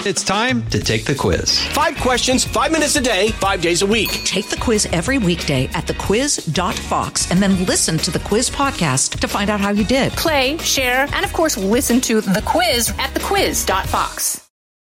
It's time to take the quiz. 5 questions, 5 minutes a day, 5 days a week. Take the quiz every weekday at thequiz.fox and then listen to the quiz podcast to find out how you did. Play, share, and of course, listen to the quiz at thequiz.fox.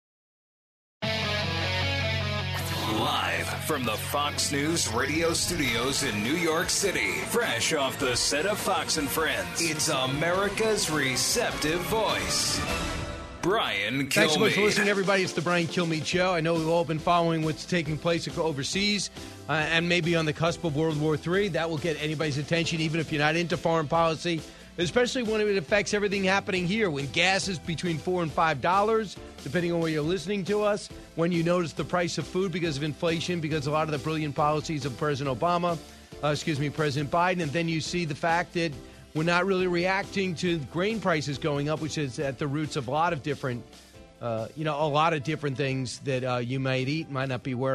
Live from the Fox News radio studios in New York City, fresh off the set of Fox and Friends, it's America's receptive voice, Brian Kilmeade. Thanks so much for listening, everybody. It's the Brian Kilmeade Show. I know we've all been following what's taking place overseas and maybe on the cusp of World War III. That will get anybody's attention, even if you're not into foreign policy, especially when it affects everything happening here, when gas is between $4 and $5, depending on where you're listening to us, when you notice the price of food because of inflation, because a lot of the brilliant policies of President President Biden, and then you see the fact that we're not really reacting to grain prices going up, which is at the roots of a lot of different, things that you might eat, might not be aware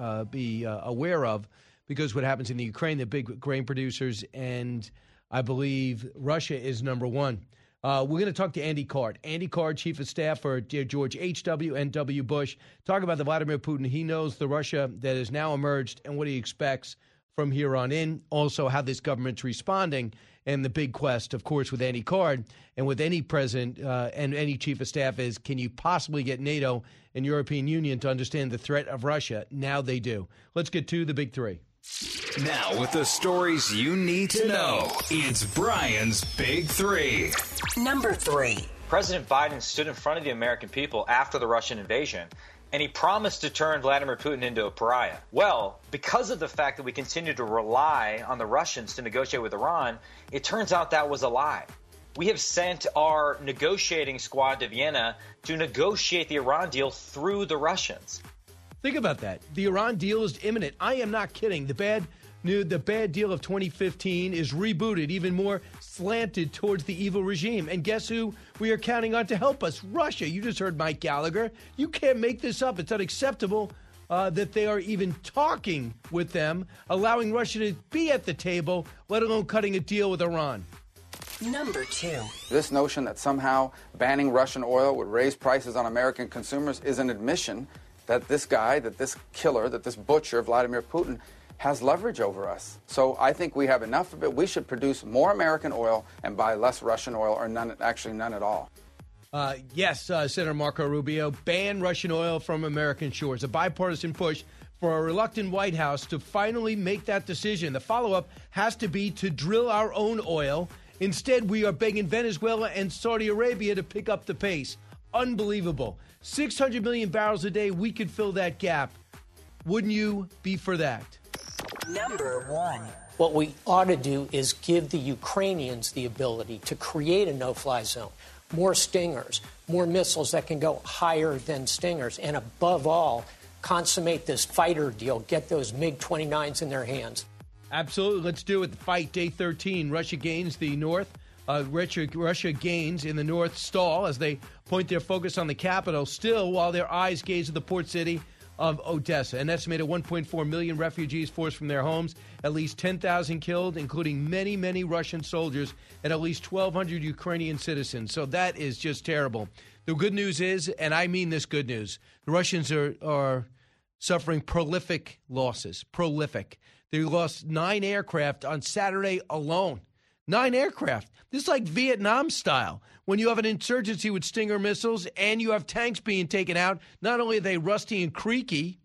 of, because what happens in the Ukraine, the big grain producers, and I believe Russia is number one. We're going to talk to Andy Card. Andy Card, Chief of Staff for George H.W. and W. Bush. Talk about the Vladimir Putin. He knows the Russia that has now emerged and what he expects from here on in. Also, how this government's responding and the big quest, of course, with Andy Card and with any president and any chief of staff is, can you possibly get NATO and European Union to understand the threat of Russia? Now they do. Let's get to the big three. Now, with the stories you need to know, it's Brian's Big Three. Number 3. President Biden stood in front of the American people after the Russian invasion, and he promised to turn Vladimir Putin into a pariah. Well, because of the fact that we continue to rely on the Russians to negotiate with Iran, it turns out that was a lie. We have sent our negotiating squad to Vienna to negotiate the Iran deal through the Russians. Think about that. The Iran deal is imminent. I am not kidding. The bad deal of 2015 is rebooted, even more slanted towards the evil regime. And guess who we are counting on to help us? Russia. You just heard Mike Gallagher. You can't make this up. It's unacceptable that they are even talking with them, allowing Russia to be at the table, let alone cutting a deal with Iran. Number 2. This notion that somehow banning Russian oil would raise prices on American consumers is an admission that this guy, that this killer, that this butcher, Vladimir Putin, has leverage over us. So I think we have enough of it. We should produce more American oil and buy less Russian oil, or none at all. Yes, Senator Marco Rubio, ban Russian oil from American shores. A bipartisan push for a reluctant White House to finally make that decision. The follow-up has to be to drill our own oil. Instead, we are begging Venezuela and Saudi Arabia to pick up the pace. Unbelievable. 600 million barrels a day, we could fill that gap. Wouldn't you be for that? Number 1. What we ought to do is give the Ukrainians the ability to create a no-fly zone, more Stingers, more missiles that can go higher than Stingers, and above all, consummate this fighter deal, get those MiG-29s in their hands. Absolutely. Let's do it. Fight day 13. Russia gains the north. Russia gains in the north stall as they point their focus on the capital, still while their eyes gaze at the port city of Odessa. An estimated 1.4 million refugees forced from their homes, at least 10,000 killed, including many, many Russian soldiers, and at least 1,200 Ukrainian citizens. So that is just terrible. The good news is, and I mean this good news, the Russians are suffering prolific losses. Prolific. They lost 9 aircraft on Saturday alone. 9 aircraft. This is like Vietnam style. When you have an insurgency with Stinger missiles and you have tanks being taken out, not only are they rusty and creaky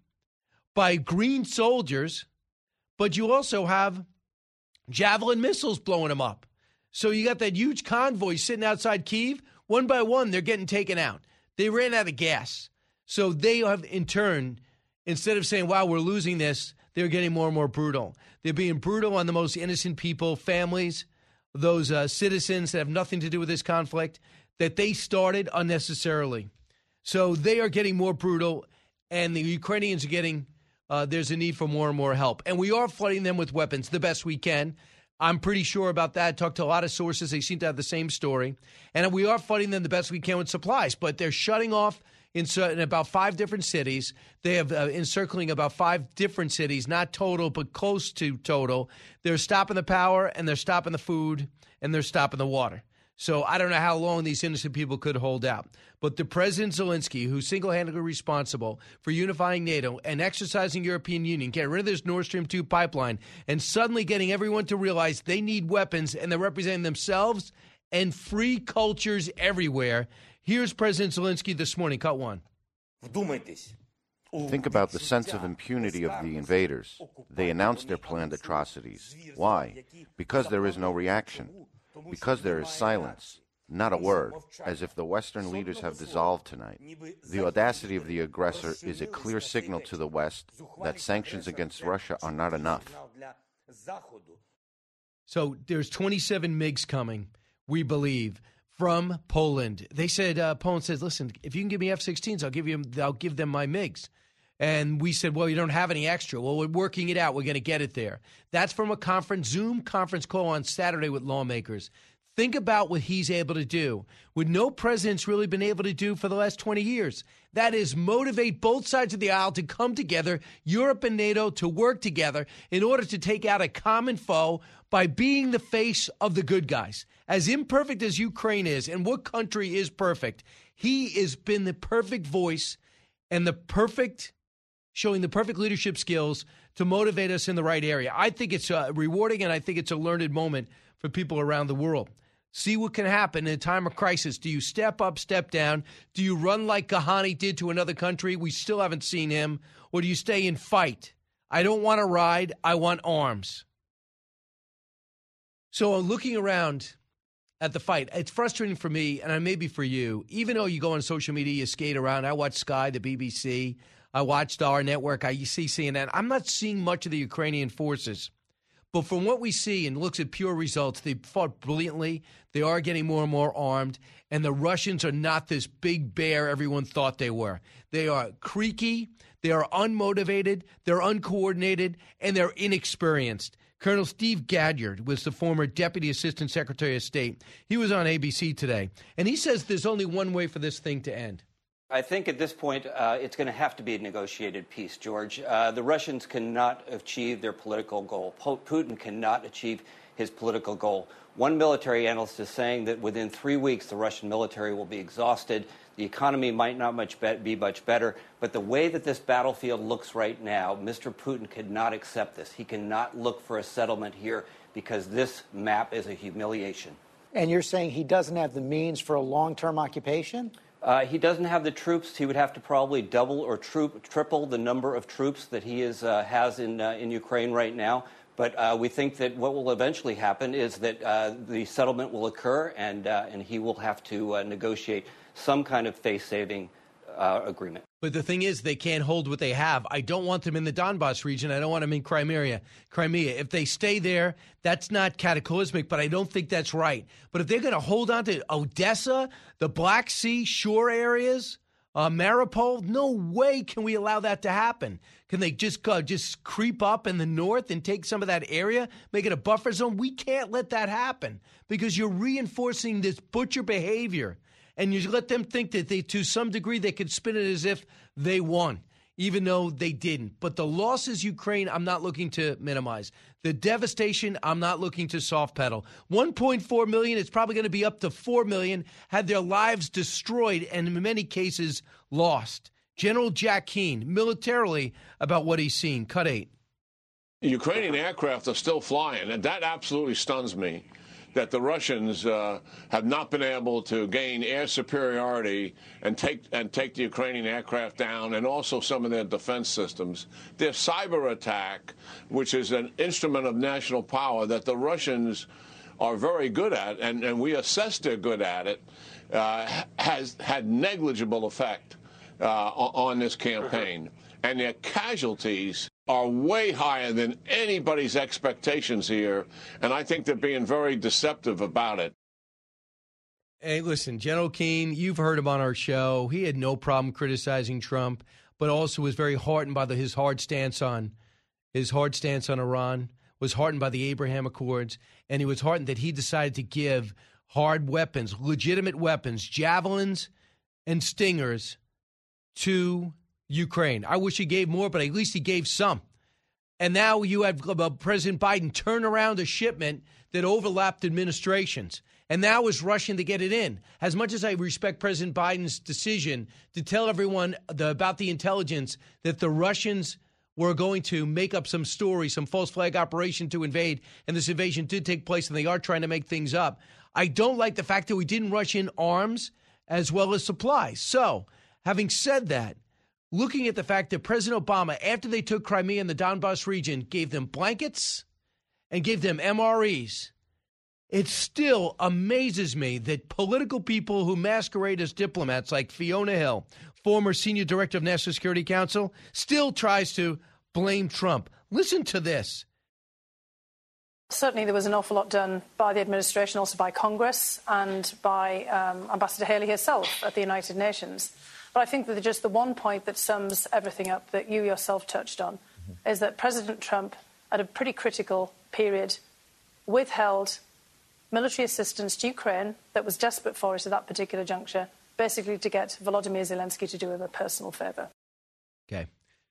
by green soldiers, but you also have Javelin missiles blowing them up. So you got that huge convoy sitting outside Kyiv. One by one, they're getting taken out. They ran out of gas. So they have, in turn, instead of saying, wow, we're losing this, they're getting more and more brutal. They're being brutal on the most innocent people, families, those citizens that have nothing to do with this conflict, that they started unnecessarily. So they are getting more brutal, and the Ukrainians are getting, there's a need for more and more help. And we are flooding them with weapons the best we can. I'm pretty sure about that. I talked to a lot of sources. They seem to have the same story. And we are flooding them the best we can with supplies, but they're shutting off in about 5 different cities. They have encircling about 5 different cities, not total, but close to total. They're stopping the power, and they're stopping the food, and they're stopping the water. So I don't know how long these innocent people could hold out. But the President Zelensky, who's single-handedly responsible for unifying NATO and exercising European Union, getting rid of this Nord Stream 2 pipeline, and suddenly getting everyone to realize they need weapons and they're representing themselves and free cultures everywhere. Here's President Zelensky this morning, cut one. Think about the sense of impunity of the invaders. They announced their planned atrocities. Why? Because there is no reaction. Because there is silence. Not a word, as if the Western leaders have dissolved tonight. The audacity of the aggressor is a clear signal to the West that sanctions against Russia are not enough. So there's 27 MiGs coming, we believe, from Poland. They said, Poland says, listen, if you can give me F-16s, I'll give them my MiGs. And we said, well, you don't have any extra. Well, we're working it out. We're going to get it there. That's from a Zoom conference call on Saturday with lawmakers. Think about what he's able to do, what no president's really been able to do for the last 20 years. That is motivate both sides of the aisle to come together, Europe and NATO to work together in order to take out a common foe by being the face of the good guys. As imperfect as Ukraine is, and what country is perfect, he has been the perfect voice and showing the perfect leadership skills to motivate us in the right area. I think it's rewarding, and I think it's a learned moment for people around the world. See what can happen in a time of crisis. Do you step up, step down? Do you run like Ghani did to another country? We still haven't seen him. Or do you stay and fight? I don't want to ride. I want arms. So looking around at the fight, it's frustrating for me, and maybe for you. Even though you go on social media, you skate around. I watch Sky, the BBC. I watched our network. I see CNN. I'm not seeing much of the Ukrainian forces. But from what we see and looks at pure results, they fought brilliantly. They are getting more and more armed. And the Russians are not this big bear everyone thought they were. They are creaky. They are unmotivated. They're uncoordinated. And they're inexperienced. Colonel Steve Gadyard was the former Deputy Assistant Secretary of State. He was on ABC today. And he says there's only one way for this thing to end. I think at this point it's going to have to be a negotiated peace, George. The Russians cannot achieve their political goal. Putin cannot achieve his political goal. One military analyst is saying that within 3 weeks the Russian military will be exhausted. The economy might not be much better. But the way that this battlefield looks right now, Mr. Putin cannot accept this. He cannot look for a settlement here because this map is a humiliation. And you're saying he doesn't have the means for a long-term occupation? He doesn't have the troops. He would have to probably double or triple the number of troops that he has in Ukraine right now. But we think that what will eventually happen is that the settlement will occur, and he will have to negotiate some kind of face-saving agreement. But the thing is, they can't hold what they have. I don't want them in the Donbass region. I don't want them in Crimea. If they stay there, that's not cataclysmic, but I don't think that's right. But if they're going to hold on to Odessa, the Black Sea shore areas, Mariupol, no way can we allow that to happen. Can they just creep up in the north and take some of that area, make it a buffer zone? We can't let that happen because you're reinforcing this butcher behavior. And you let them think that to some degree, they could spin it as if they won, even though they didn't. But the losses, Ukraine, I'm not looking to minimize. The devastation, I'm not looking to soft pedal. 1.4 million, it's probably going to be up to 4 million, had their lives destroyed and in many cases lost. General Jack Keane, militarily, about what he's seen. Cut 8. Ukrainian aircraft are still flying, and that absolutely stuns me. That the Russians have not been able to gain air superiority and take the Ukrainian aircraft down, and also some of their defense systems. Their cyber attack, which is an instrument of national power that the Russians are very good at, and we assess they're good at it, has had negligible effect on this campaign. And their casualties are way higher than anybody's expectations here, and I think they're being very deceptive about it. Hey, listen, General Keane, you've heard him on our show. He had no problem criticizing Trump, but also was very heartened by his hard stance on Iran, was heartened by the Abraham Accords, and he was heartened that he decided to give hard weapons, legitimate weapons, javelins and stingers to Ukraine. I wish he gave more, but at least he gave some. And now you have President Biden turn around a shipment that overlapped administrations. and now is rushing to get it in. As much as I respect President Biden's decision to tell everyone about the intelligence that the Russians were going to make up some story, some false flag operation to invade, and this invasion did take place, and they are trying to make things up, I don't like the fact that we didn't rush in arms as well as supplies. So, having said that, looking at the fact that President Obama, after they took Crimea and the Donbass region, gave them blankets and gave them MREs, it still amazes me that political people who masquerade as diplomats like Fiona Hill, former senior director of National Security Council, still tries to blame Trump. Listen to this. Certainly there was an awful lot done by the administration, also by Congress and by Ambassador Haley herself at the United Nations. But I think that just the one point that sums everything up that you yourself touched on is that President Trump, at a pretty critical period, withheld military assistance to Ukraine that was desperate for it at that particular juncture, basically to get Volodymyr Zelensky to do him a personal favor. Okay.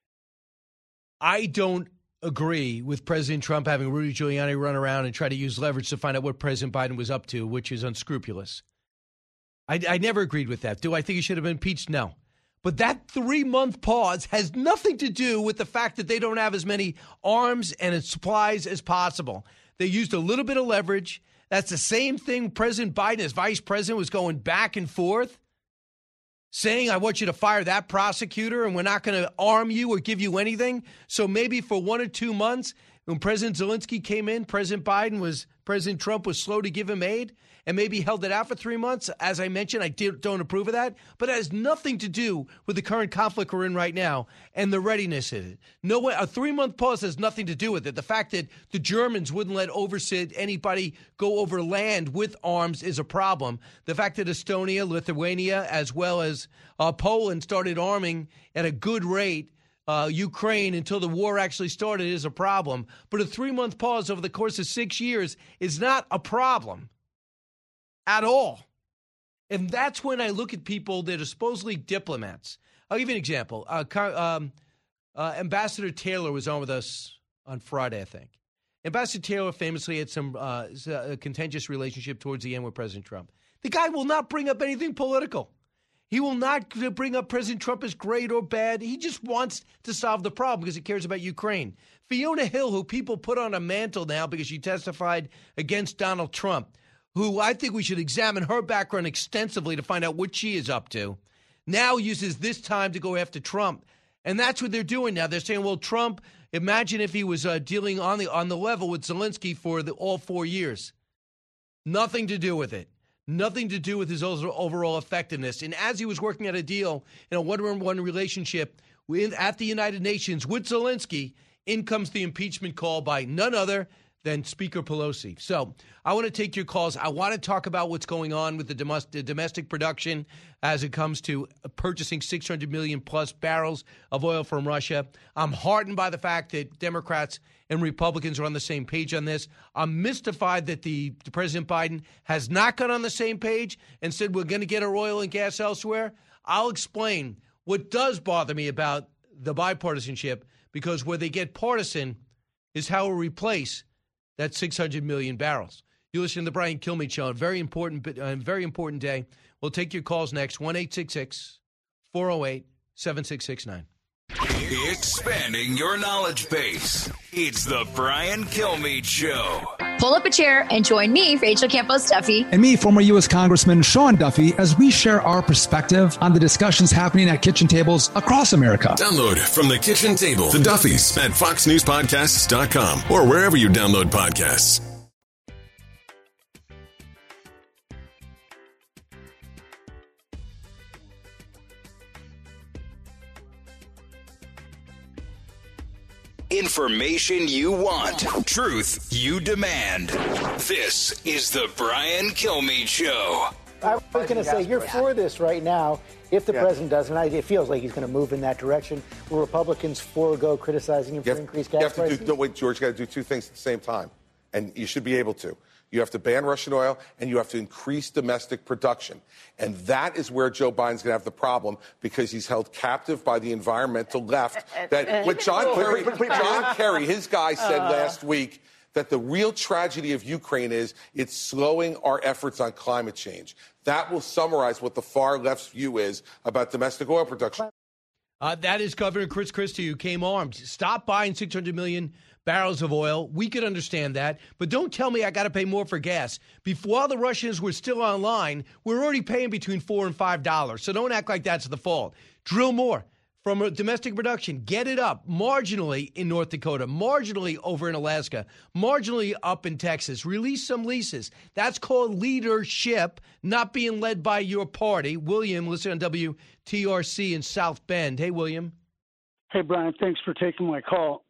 I don't agree with President Trump having Rudy Giuliani run around and try to use leverage to find out what President Biden was up to, which is unscrupulous. I never agreed with that. Do I think he should have been impeached? No. But that 3-month pause has nothing to do with the fact that they don't have as many arms and supplies as possible. They used a little bit of leverage. That's the same thing President Biden, as vice president, was going back and forth, saying, I want you to fire that prosecutor and we're not going to arm you or give you anything. So maybe for 1 or 2 months, when President Zelensky came in, President Trump was slow to give him aid and maybe held it out for 3 months. As I mentioned, I don't approve of that. But it has nothing to do with the current conflict we're in right now and the readiness of it. No way. A 3-month pause has nothing to do with it. The fact that the Germans wouldn't let anybody go over land with arms is a problem. The fact that Estonia, Lithuania, as well as Poland started arming at a good rate Ukraine until the war actually started is a problem. But a 3-month pause over the course of 6 years is not a problem at all. And that's when I look at people that are supposedly diplomats. I'll give you an example. Ambassador Taylor was on with us on Friday, I think. Ambassador Taylor famously had some contentious relationship towards the end with President Trump. The guy will not bring up anything political. He will not bring up President Trump as great or bad. He just wants to solve the problem because he cares about Ukraine. Fiona Hill, who people put on a mantle now because she testified against Donald Trump, who I think we should examine her background extensively to find out what she is up to, now uses this time to go after Trump. And that's what they're doing now. They're saying, well, Trump, imagine if he was dealing on the level with Zelensky for all 4 years. Nothing to do with it. Nothing to do with his overall effectiveness. And as he was working at a deal in a one-on-one relationship at the United Nations with Zelensky, in comes the impeachment call by none other than Speaker Pelosi. So I want to take your calls. I want to talk about what's going on with the domestic production as it comes to purchasing 600 million plus barrels of oil from Russia. I'm heartened by the fact that Democrats and Republicans are on the same page on this. I'm mystified that the President Biden has not got on the same page and said we're going to get our oil and gas elsewhere. I'll explain what does bother me about the bipartisanship, because where they get partisan is how we replace that 600 million barrels. You listen to the Brian Kilmeade Show. A very important day. We'll take your calls next. 1-866-408-7669. Expanding your knowledge base. It's the Brian Kilmeade Show. Pull up a chair and join me, Rachel Campos Duffy. And me, former U.S. Congressman Sean Duffy, as we share our perspective on the discussions happening at kitchen tables across America. Download From the Kitchen Table, The Duffys, at foxnewspodcasts.com or wherever you download podcasts. Information you want. Truth you demand. This is the Brian Kilmeade Show. I was going to say, you're for this right now. If the president does, and it feels like he's going to move in that direction, will Republicans forego criticizing him for increased gas prices? Wait, George, you got to do two things at the same time, and you should be able to. You have to ban Russian oil, and you have to increase domestic production. And that is where Joe Biden's going to have the problem, because he's held captive by the environmental left. That what John Kerry, his guy, said last week that the real tragedy of Ukraine is it's slowing our efforts on climate change. That will summarize what the far left's view is about domestic oil production. That is Governor Chris Christie, who came armed. Stop buying 600 million barrels of oil. We could understand that. But don't tell me I got to pay more for gas. While the Russians were still online, we're already paying between $4 and $5. So don't act like that's the fault. Drill more from domestic production. Get it up marginally in North Dakota, marginally over in Alaska, marginally up in Texas. Release some leases. That's called leadership, not being led by your party. William, listen on WTRC in South Bend. Hey, William. Hey, Brian, thanks for taking my call.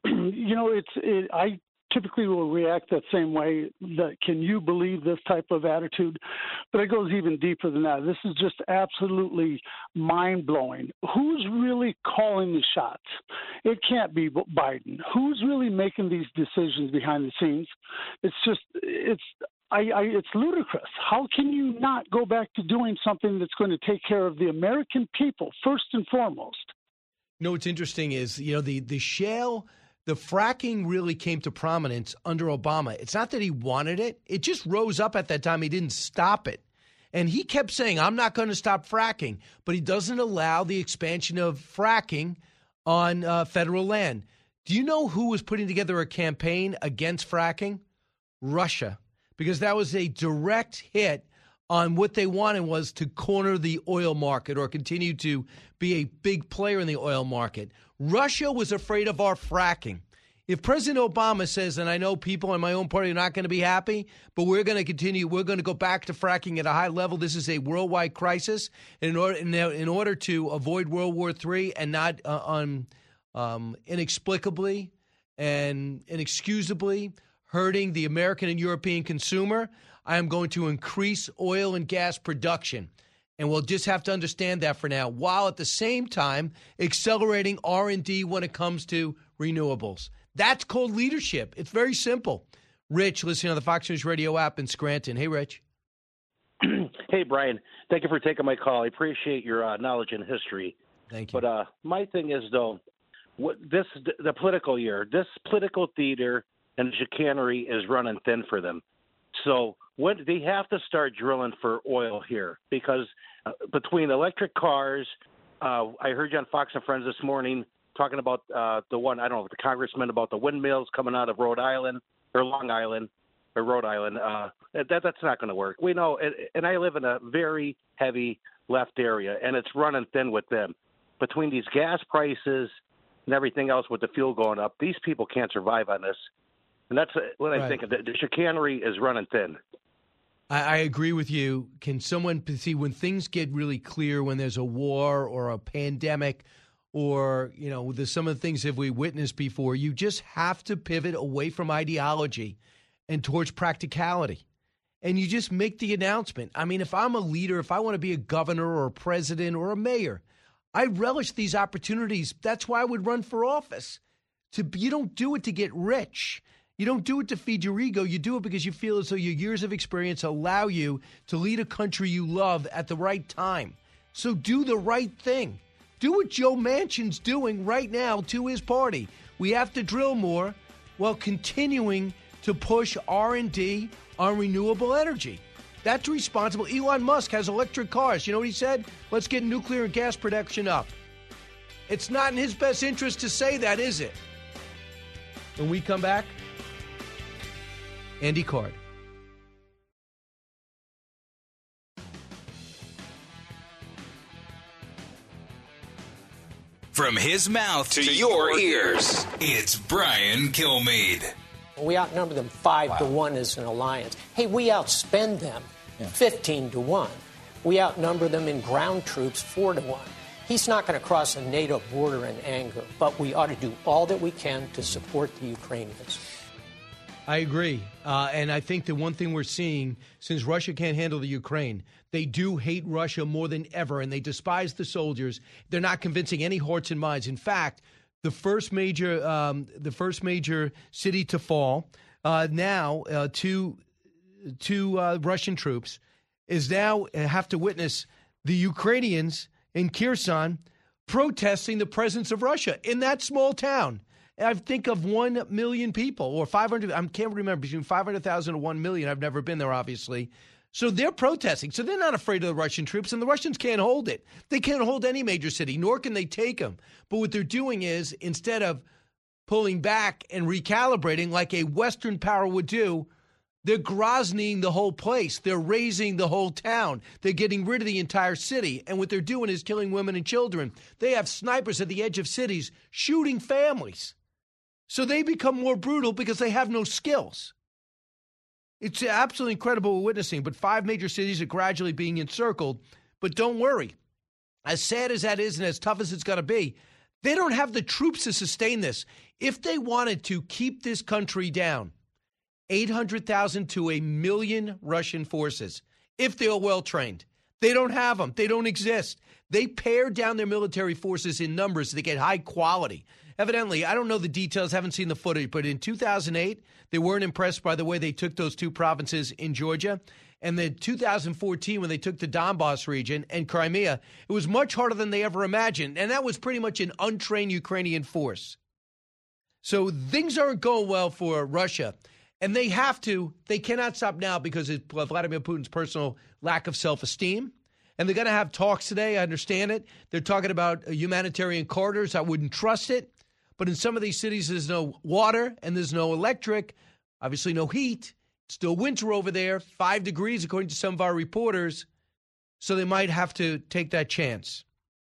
I typically will react that same way, that can you believe this type of attitude? But it goes even deeper than that. This is just absolutely mind-blowing. Who's really calling the shots? It can't be Biden. Who's really making these decisions behind the scenes? It's ludicrous. How can you not go back to doing something that's going to take care of the American people first and foremost? What's interesting is, the shale, the fracking really came to prominence under Obama. It's not that he wanted it. It just rose up at that time. He didn't stop it. And he kept saying, I'm not going to stop fracking. But he doesn't allow the expansion of fracking on federal land. Do you know who was putting together a campaign against fracking? Russia. Because that was a direct hit on what they wanted was to corner the oil market or continue to be a big player in the oil market. Russia was afraid of our fracking. If President Obama says, and I know people in my own party are not going to be happy, but we're going to continue, we're going to go back to fracking at a high level. This is a worldwide crisis. In order to avoid World War III and not inexplicably and inexcusably hurting the American and European consumer, I am going to increase oil and gas production. And we'll just have to understand that for now, while at the same time accelerating R&D when it comes to renewables. That's called leadership. It's very simple. Rich, listening on the Fox News Radio app in Scranton. Hey, Rich. Hey, Brian. Thank you for taking my call. I appreciate your knowledge and history. Thank you. But my thing is, though, the political year, this political theater and chicanery is running thin for them. So they have to start drilling for oil here, because between electric cars, I heard you on Fox and Friends this morning talking about the congressman about the windmills coming out of Rhode Island or Long Island or Rhode Island. That's not going to work. We know, and I live in a very heavy left area, and it's running thin with them. Between these gas prices and everything else with the fuel going up, these people can't survive on this. And that's what I think. The chicanery is running thin. I agree with you. Can someone see when things get really clear, when there's a war or a pandemic or, there's some of the things that we witnessed before, you just have to pivot away from ideology and towards practicality. And you just make the announcement. I mean, if I'm a leader, if I want to be a governor or a president or a mayor, I relish these opportunities. That's why I would run for office. You don't do it to get rich. You don't do it to feed your ego. You do it because you feel as though your years of experience allow you to lead a country you love at the right time. So do the right thing. Do what Joe Manchin's doing right now to his party. We have to drill more while continuing to push R&D on renewable energy. That's responsible. Elon Musk has electric cars. You know what he said? Let's get nuclear and gas production up. It's not in his best interest to say that, is it? When we come back, Andy Card. From his mouth to your ears, it's Brian Kilmeade. We outnumber them 5-1 as an alliance. Hey, we outspend them 15-1. We outnumber them in ground troops 4-1. He's not going to cross a NATO border in anger, but we ought to do all that we can to support the Ukrainians. I agree. And I think the one thing we're seeing, since Russia can't handle the Ukraine, they do hate Russia more than ever, and they despise the soldiers. They're not convincing any hearts and minds. In fact, the first major city to fall now to Russian troops is now have to witness the Ukrainians in Kherson protesting the presence of Russia in that small town. I think of 1 million people or 500. I can't remember, between 500,000 and 1 million. I've never been there, obviously. So they're protesting. So they're not afraid of the Russian troops, and the Russians can't hold it. They can't hold any major city, nor can they take them. But what they're doing is, instead of pulling back and recalibrating like a Western power would do, they're Groznying the whole place. They're razing the whole town. They're getting rid of the entire city. And what they're doing is killing women and children. They have snipers at the edge of cities shooting families. So they become more brutal because they have no skills. It's absolutely incredible we're witnessing. But 5 major cities are gradually being encircled. But don't worry. As sad as that is and as tough as it's going to be, they don't have the troops to sustain this. If they wanted to keep this country down, 800,000 to 1 million Russian forces, if they are well-trained. They don't have them. They don't exist. They pare down their military forces in numbers so they get high quality. Evidently, I don't know the details, haven't seen the footage, but in 2008, they weren't impressed by the way they took those 2 provinces in Georgia. And then 2014, when they took the Donbass region and Crimea, it was much harder than they ever imagined. And that was pretty much an untrained Ukrainian force. So things aren't going well for Russia. And they cannot stop now because of Vladimir Putin's personal lack of self-esteem. And they're going to have talks today. I understand it. They're talking about humanitarian corridors. I wouldn't trust it. But in some of these cities, there's no water and there's no electric, obviously no heat. It's still winter over there, 5 degrees, according to some of our reporters. So they might have to take that chance.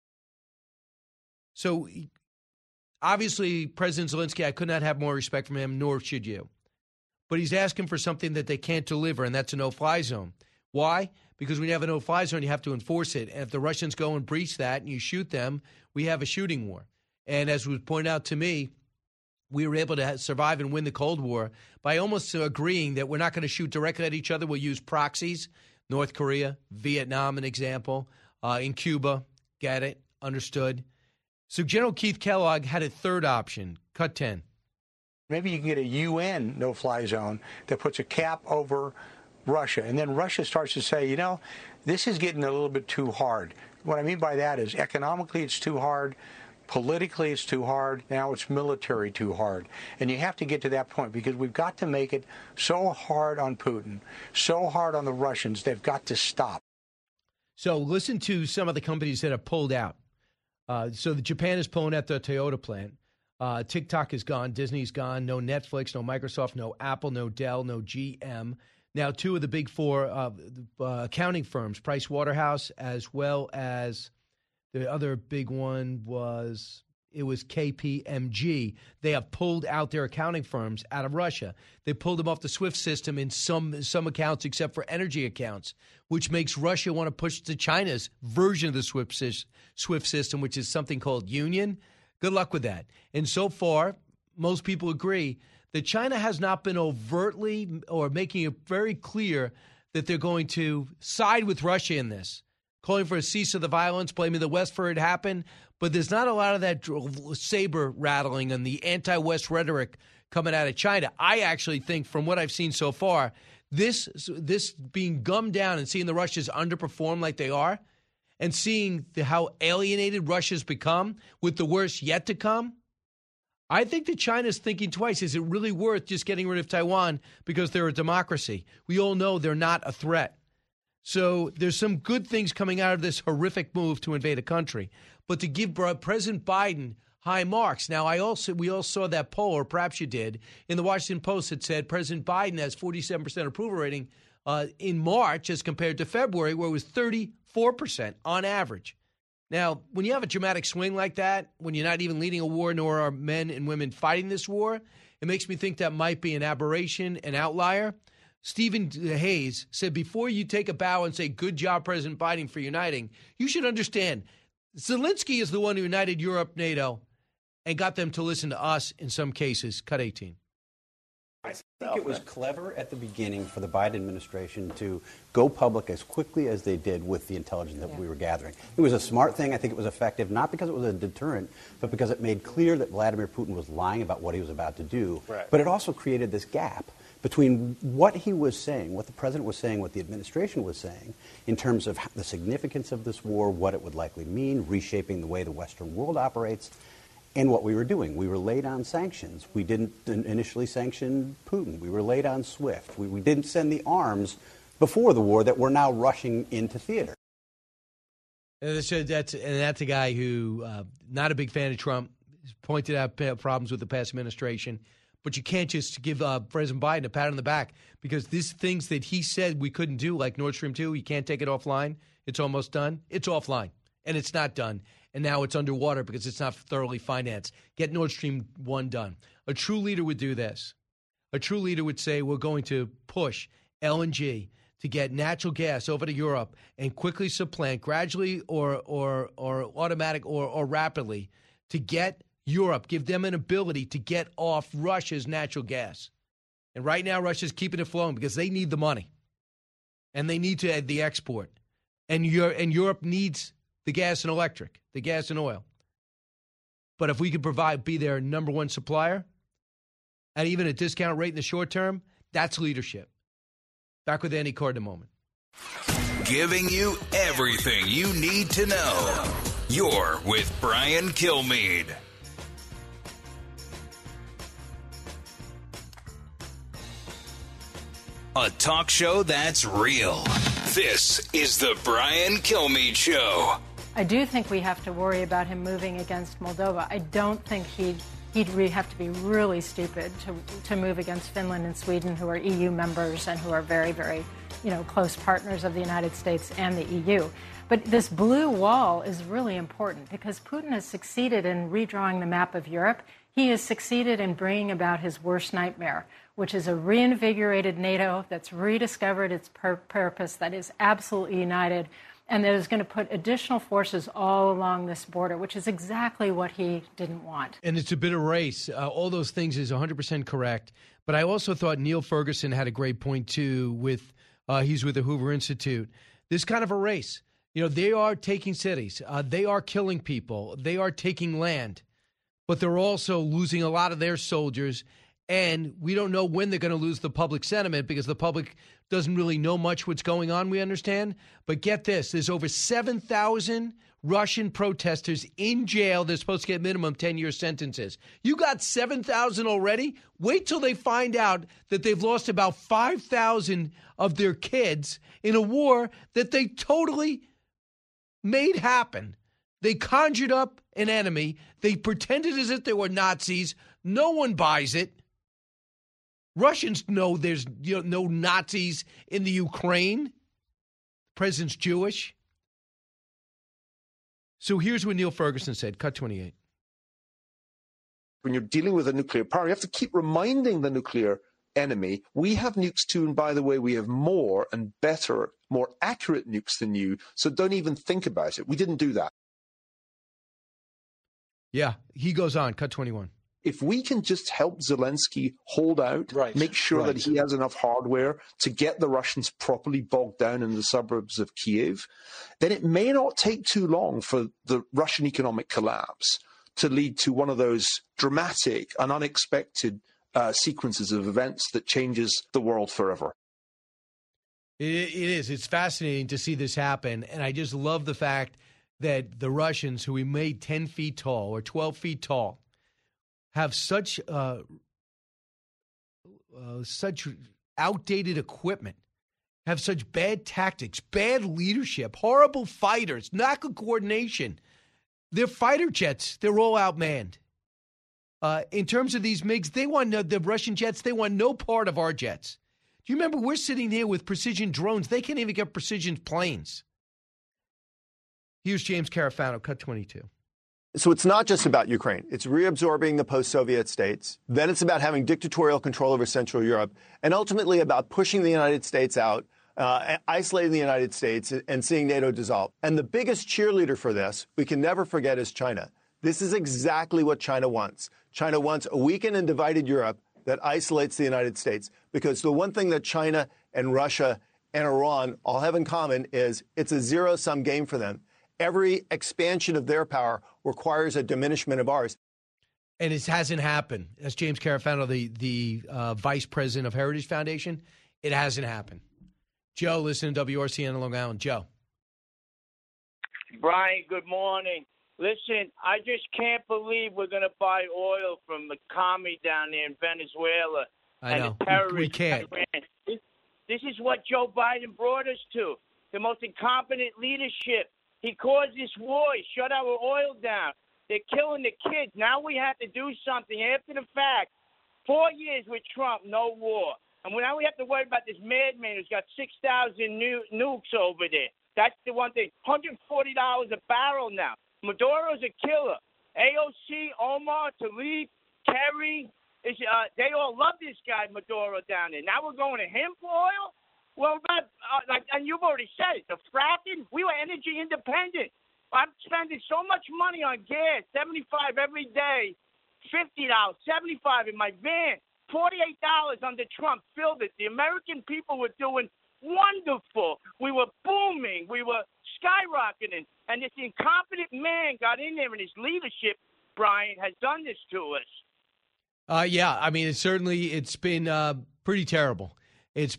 So obviously, President Zelensky, I could not have more respect for him, nor should you. But he's asking for something that they can't deliver, and that's a no-fly zone. Why? Because when you have a no-fly zone, you have to enforce it. And if the Russians go and breach that and you shoot them, we have a shooting war. And as was pointed out to me, we were able to survive and win the Cold War by almost agreeing that we're not going to shoot directly at each other. We'll use proxies. North Korea, Vietnam, an example. In Cuba, get it, understood. So General Keith Kellogg had a third option, cut 10. Maybe you can get a UN no-fly zone that puts a cap over Russia. And then Russia starts to say, this is getting a little bit too hard. What I mean by that is economically it's too hard. Politically it's too hard. Now it's military too hard. And you have to get to that point because we've got to make it so hard on Putin, so hard on the Russians, they've got to stop. So listen to some of the companies that have pulled out. So Japan is pulling out the Toyota plant. TikTok is gone. Disney's gone. No Netflix, no Microsoft, no Apple, no Dell, no GM. Now, 2 of the big 4 accounting firms, Price Waterhouse, as well as the other big one was KPMG. They have pulled out their accounting firms out of Russia. They pulled them off the SWIFT system in some accounts except for energy accounts, which makes Russia want to push to China's version of the SWIFT system, which is something called Union. Good luck with that. And so far, most people agree that China has not been overtly or making it very clear that they're going to side with Russia in this, calling for a cease of the violence, blaming the West for it happened. But there's not a lot of that saber rattling and the anti-West rhetoric coming out of China. I actually think from what I've seen so far, this being gummed down and seeing the Russians underperform like they are, and seeing how alienated Russia's become with the worst yet to come, I think that China's thinking twice. Is it really worth just getting rid of Taiwan because they're a democracy? We all know they're not a threat. So there's some good things coming out of this horrific move to invade a country. But to give President Biden high marks. Now, we all saw that poll, or perhaps you did, in the Washington Post that said President Biden has 47% approval rating in March as compared to February, where it was 34% on average. Now, when you have a dramatic swing like that, when you're not even leading a war, nor are men and women fighting this war, it makes me think that might be an aberration, an outlier. Stephen Hayes said, before you take a bow and say, good job, President Biden, for uniting, you should understand Zelensky is the one who united Europe, NATO, and got them to listen to us in some cases. Cut 18. I think it was clever at the beginning for the Biden administration to go public as quickly as they did with the intelligence that we were gathering. It was a smart thing. I think it was effective, not because it was a deterrent, but because it made clear that Vladimir Putin was lying about what he was about to do. Right. But it also created this gap between what he was saying, what the president was saying, what the administration was saying, in terms of the significance of this war, what it would likely mean, reshaping the way the Western world operates, and what we were doing. We were late on sanctions. We didn't initially sanction Putin. We were late on SWIFT. We didn't send the arms before the war that we're now rushing into theater. And that's a guy who, not a big fan of Trump, has pointed out problems with the past administration. But you can't just give President Biden a pat on the back because these things that he said we couldn't do, like Nord Stream 2, you can't take it offline. It's almost done. It's offline, and it's not done. And now it's underwater because it's not thoroughly financed. Get Nord Stream 1 done. A true leader would do this. A true leader would say we're going to push LNG to get natural gas over to Europe and quickly supplant, gradually or automatic or rapidly, to get Europe, give them an ability to get off Russia's natural gas. And right now, Russia's keeping it flowing because they need the money. And they need to add the export. And Europe needs the gas and electric, the gas and oil. But if we could be their number one supplier, at even a discount rate in the short term, that's leadership. Back with Andy Card in a moment. Giving you everything you need to know. You're with Brian Kilmeade. A talk show that's real. This is the Brian Kilmeade Show. I do think we have to worry about him moving against Moldova. I don't think he'd have to be really stupid to move against Finland and Sweden, who are EU members and who are very, very, close partners of the United States and the EU. But this blue wall is really important because Putin has succeeded in redrawing the map of Europe. He has succeeded in bringing about his worst nightmare, which is a reinvigorated NATO that's rediscovered its purpose, that is absolutely united, and that is going to put additional forces all along this border, which is exactly what he didn't want. And it's a bitter race. All those things is 100% correct. But I also thought Neil Ferguson had a great point, too, he's with the Hoover Institute. This kind of a race. They are taking cities. They are killing people. They are taking land. But they're also losing a lot of their soldiers. And we don't know when they're going to lose the public sentiment because the public doesn't really know much what's going on, we understand. But get this, there's over 7,000 Russian protesters in jail. They're supposed to get minimum 10-year sentences. You got 7,000 already? Wait till they find out that they've lost about 5,000 of their kids in a war that they totally made happen. They conjured up an enemy. They pretended as if they were Nazis. No one buys it. Russians know there's no Nazis in the Ukraine. The president's Jewish. So here's what Neil Ferguson said. Cut 28. When you're dealing with a nuclear power, you have to keep reminding the nuclear enemy, we have nukes too, and by the way, we have more and better, more accurate nukes than you, so don't even think about it. We didn't do that. Yeah, he goes on. Cut 21. If we can just help Zelensky hold out, make sure that he has enough hardware to get the Russians properly bogged down in the suburbs of Kiev, then it may not take too long for the Russian economic collapse to lead to one of those dramatic and unexpected sequences of events that changes the world forever. It is. It's fascinating to see this happen. And I just love the fact that the Russians, who we made 10 feet tall or 12 feet tall, have such outdated equipment, have such bad tactics, bad leadership, horrible fighters, not good coordination. Their fighter jets, they're all outmanned. In terms of these MiGs, they want the Russian jets, they want no part of our jets. Do you remember we're sitting there with precision drones? They can't even get precision planes. Here's James Carafano, cut 22. So it's not just about Ukraine. It's reabsorbing the post-Soviet states. Then it's about having dictatorial control over Central Europe, and ultimately about pushing the United States out, isolating the United States, and seeing NATO dissolve. And the biggest cheerleader for this, we can never forget, is China. This is exactly what China wants. China wants a weakened and divided Europe that isolates the United States, because the one thing that China and Russia and Iran all have in common is it's a zero-sum game for them. Every expansion of their power requires a diminishment of ours. And it hasn't happened. That's James Carafano, the vice president of Heritage Foundation. It hasn't happened. Joe, listen to WRCN in Long Island. Joe. Brian, good morning. Listen, I just can't believe we're going to buy oil from the commie down there in Venezuela. I know. The terrorists. We can't. This is what Joe Biden brought us to, the most incompetent leadership. He caused this war. He shut our oil down. They're killing the kids. Now we have to do something after the fact. 4 years with Trump, no war. And now we have to worry about this madman who's got 6,000 nukes over there. That's the one thing. $140 a barrel now. Maduro's a killer. AOC, Omar, Tlaib, Kerry, they all love this guy, Maduro, down there. Now we're going to him for oil? Well, and you've already said it, the fracking, we were energy independent. I'm spending so much money on gas, $75 every day, $50, $75 in my van, $48 under Trump, filled it. The American people were doing wonderful. We were booming. We were skyrocketing. And this incompetent man got in there, and his leadership, Brian, has done this to us. Yeah, I mean, it's been pretty terrible. It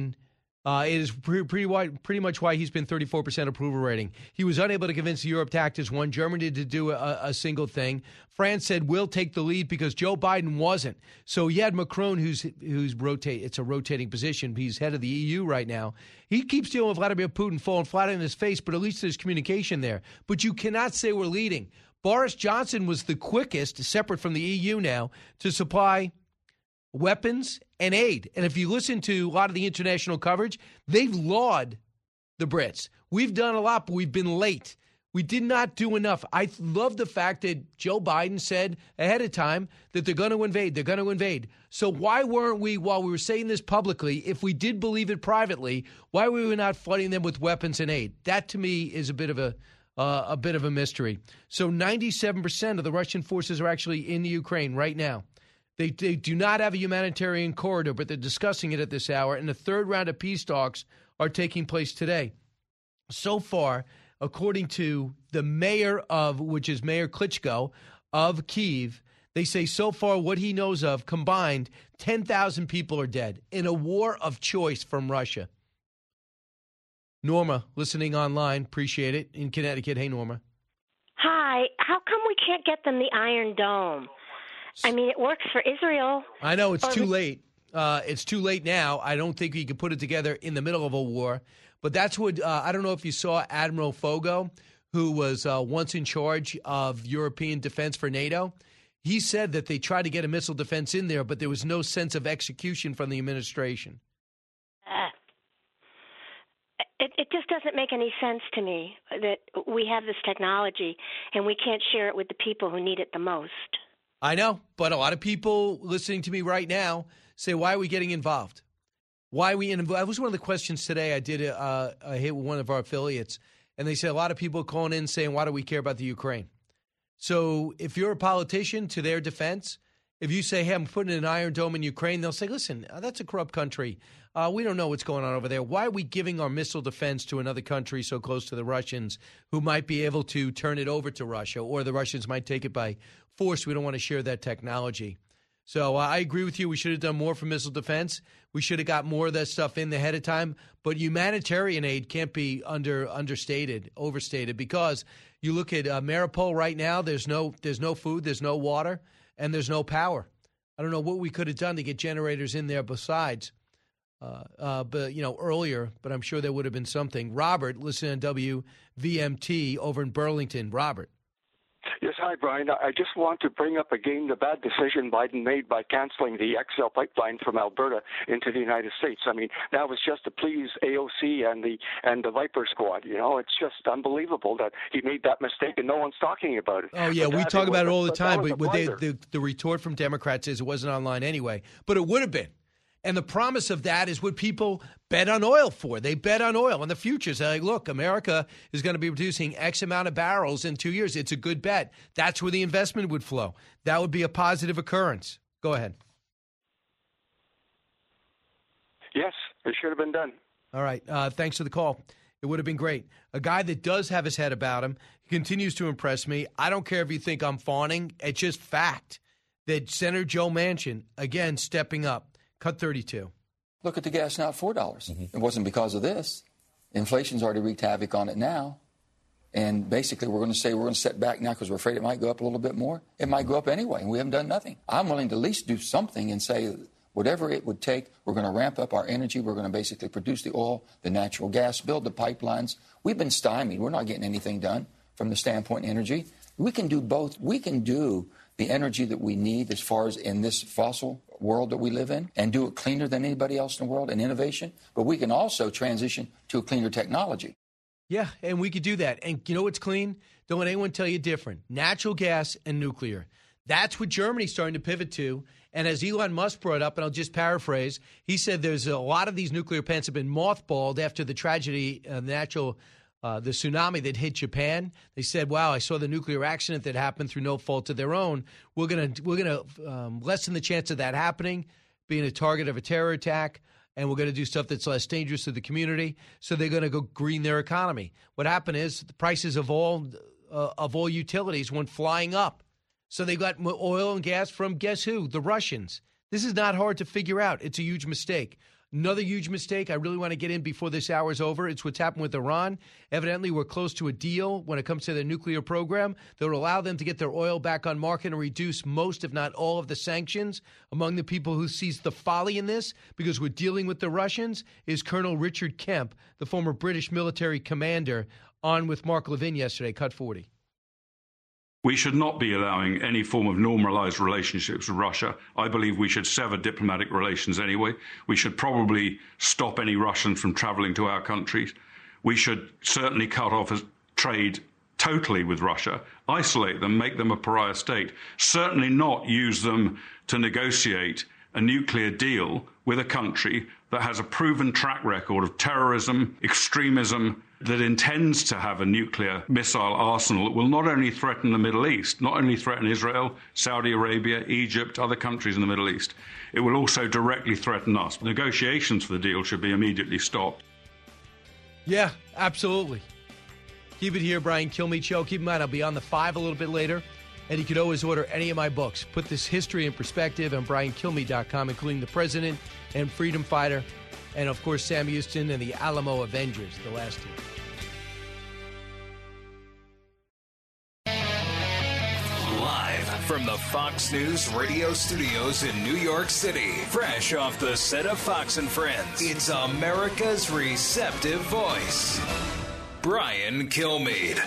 is pretty much why he's been 34% approval rating. He was unable to convince Europe to act as one. Germany to do a single thing. France said we'll take the lead because Joe Biden wasn't. So you had Macron, who's it's a rotating position. He's head of the EU right now. He keeps dealing with Vladimir Putin falling flat in his face, but at least there's communication there. But you cannot say we're leading. Boris Johnson was the quickest, separate from the EU now, to supply weapons and aid. And if you listen to a lot of the international coverage, they've lauded the Brits. We've done a lot, but we've been late. We did not do enough. I love the fact that Joe Biden said ahead of time that they're going to invade. They're going to invade. So why weren't we, while we were saying this publicly, if we did believe it privately, why were we not flooding them with weapons and aid? That to me is a bit of a mystery. So 97% of the Russian forces are actually in the Ukraine right now. They do not have a humanitarian corridor, but they're discussing it at this hour, and the third round of peace talks are taking place today. So far, according to the mayor which is Mayor Klitschko of Kyiv, they say so far what he knows of, combined, 10,000 people are dead in a war of choice from Russia. Norma, listening online, appreciate it, in Connecticut. Hey, Norma. Hi. How come we can't get them the Iron Dome? I mean, it works for Israel. I know it's too late. It's too late now. I don't think you could put it together in the middle of a war. But that's what I don't know if you saw Admiral Fogo, who was once in charge of European defense for NATO. He said that they tried to get a missile defense in there, but there was no sense of execution from the administration. It just doesn't make any sense to me that we have this technology and we can't share it with the people who need it the most. I know, but a lot of people listening to me right now say, why are we getting involved? Why are we involved? That was one of the questions today. I did a hit with one of our affiliates, and they said a lot of people calling in saying, why do we care about the Ukraine? So if you're a politician, to their defense, if you say, hey, I'm putting an Iron Dome in Ukraine, they'll say, listen, that's a corrupt country. We don't know what's going on over there. Why are we giving our missile defense to another country so close to the Russians who might be able to turn it over to Russia, or the Russians might take it by force? We don't want to share that technology. So I agree with you. We should have done more for missile defense. We should have got more of that stuff in ahead of time. But humanitarian aid can't be overstated, because you look at Mariupol right now, there's no food, there's no water, and there's no power. I don't know what we could have done to get generators in there besides. Earlier, but I'm sure there would have been something. Robert, listening to WVMT over in Burlington. Robert. Yes, hi, Brian. I just want to bring up again the bad decision Biden made by canceling the XL pipeline from Alberta into the United States. I mean, that was just to please AOC and the Viper Squad. You know, it's just unbelievable that he made that mistake and no one's talking about it. Oh, yeah, we talk about it all the time, but the retort from Democrats is it wasn't online anyway. But it would have been. And the promise of that is what people bet on oil for. They bet on oil and the futures. They're like, look, America is going to be producing X amount of barrels in 2 years. It's a good bet. That's where the investment would flow. That would be a positive occurrence. Go ahead. Yes, it should have been done. All right. Thanks for the call. It would have been great. A guy that does have his head about him, he continues to impress me. I don't care if you think I'm fawning. It's just fact that Senator Joe Manchin, again, stepping up. Cut 32. Look at the gas now at $4. Mm-hmm. It wasn't because of this. Inflation's already wreaked havoc on it now. And basically, we're going to say we're going to set back now because we're afraid it might go up a little bit more. It might go up anyway, and we haven't done nothing. I'm willing to at least do something and say whatever it would take, we're going to ramp up our energy. We're going to basically produce the oil, the natural gas, build the pipelines. We've been stymied. We're not getting anything done from the standpoint of energy. We can do both. We can do the energy that we need as far as in this fossil world that we live in and do it cleaner than anybody else in the world and innovation. But we can also transition to a cleaner technology. Yeah, and we could do that. And you know what's clean? Don't let anyone tell you different. Natural gas and nuclear. That's what Germany's starting to pivot to. And as Elon Musk brought up, and I'll just paraphrase, he said there's a lot of these nuclear plants have been mothballed after the tragedy, the tsunami that hit Japan. They said, wow, I saw the nuclear accident that happened through no fault of their own. We're gonna lessen the chance of that happening, being a target of a terror attack. And we're going to do stuff that's less dangerous to the community. So they're going to go green their economy. What happened is the prices of all utilities went flying up. So they got oil and gas from, guess who? The Russians. This is not hard to figure out. It's a huge mistake. Another huge mistake I really want to get in before this hour is over. It's what's happened with Iran. Evidently, we're close to a deal when it comes to their nuclear program that will allow them to get their oil back on market and reduce most, if not all, of the sanctions. Among the people who sees the folly in this, because we're dealing with the Russians, is Colonel Richard Kemp, the former British military commander, on with Mark Levin yesterday, Cut 40. We should not be allowing any form of normalized relationships with Russia. I believe we should sever diplomatic relations anyway. We should probably stop any Russians from traveling to our countries. We should certainly cut off trade totally with Russia, isolate them, make them a pariah state, certainly not use them to negotiate a nuclear deal with a country that has a proven track record of terrorism, extremism, that intends to have a nuclear missile arsenal that will not only threaten the Middle East, not only threaten Israel, Saudi Arabia, Egypt, other countries in the Middle East, it will also directly threaten us. Negotiations for the deal should be immediately stopped. Yeah, absolutely. Keep it here, Brian Kilmeade Show. Keep in mind, I'll be on the 5 a little bit later, and you could always order any of my books. Put this history in perspective on BrianKilmeade.com, including The President and Freedom Fighter, and, of course, Sam Houston and the Alamo Avengers, the last two. Live from the Fox News radio studios in New York City, fresh off the set of Fox and Friends, it's America's receptive voice, Brian Kilmeade.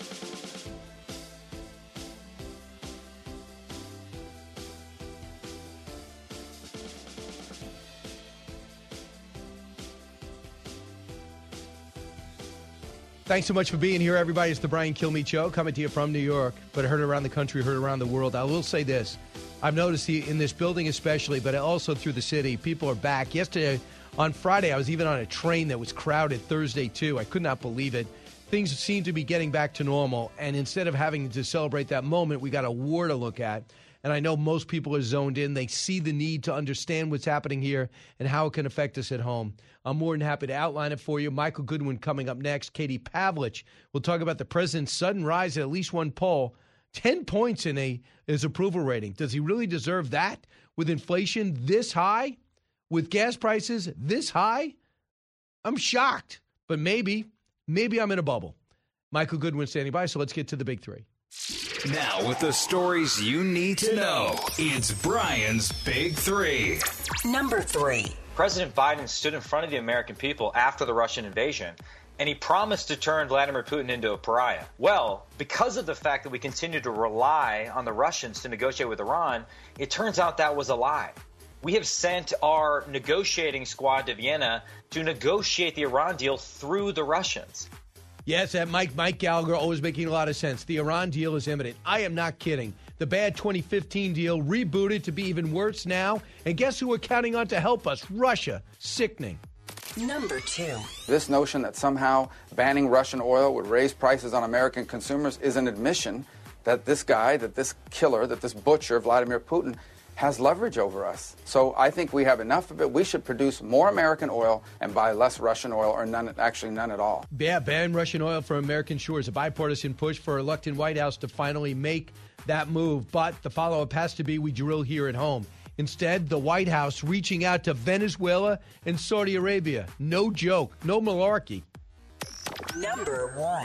Thanks so much for being here, everybody. It's the Brian Kilmeade Show, coming to you from New York, but heard around the country, heard around the world. I will say this. I've noticed in this building especially, but also through the city, people are back. Yesterday, on Friday, I was even on a train that was crowded. Thursday, too. I could not believe it. Things seem to be getting back to normal, and instead of having to celebrate that moment, we got a war to look at. And I know most people are zoned in. They see the need to understand what's happening here and how it can affect us at home. I'm more than happy to outline it for you. Michael Goodwin coming up next. Katie Pavlich will talk about the president's sudden rise at least one poll. 10 points in his approval rating. Does he really deserve that with inflation this high? With gas prices this high? I'm shocked. But maybe I'm in a bubble. Michael Goodwin standing by, so let's get to the big three. Now, with the stories you need to know, it's Brian's Big Three. Number 3. President Biden stood in front of the American people after the Russian invasion, and he promised to turn Vladimir Putin into a pariah. Well, because of the fact that we continue to rely on the Russians to negotiate with Iran, it turns out that was a lie. We have sent our negotiating squad to Vienna to negotiate the Iran deal through the Russians. Yes, that Mike Gallagher always making a lot of sense. The Iran deal is imminent. I am not kidding. The bad 2015 deal rebooted to be even worse now. And guess who we're counting on to help us? Russia. Sickening. Number 2. This notion that somehow banning Russian oil would raise prices on American consumers is an admission that this guy, that this killer, that this butcher, Vladimir Putin, has leverage over us. So I think we have enough of it. We should produce more American oil and buy less Russian oil, or none at all. Yeah, ban Russian oil from American shores. A bipartisan push for a reluctant White House to finally make that move. But the follow-up has to be we drill here at home. Instead, the White House reaching out to Venezuela and Saudi Arabia. No joke. No malarkey. Number 1.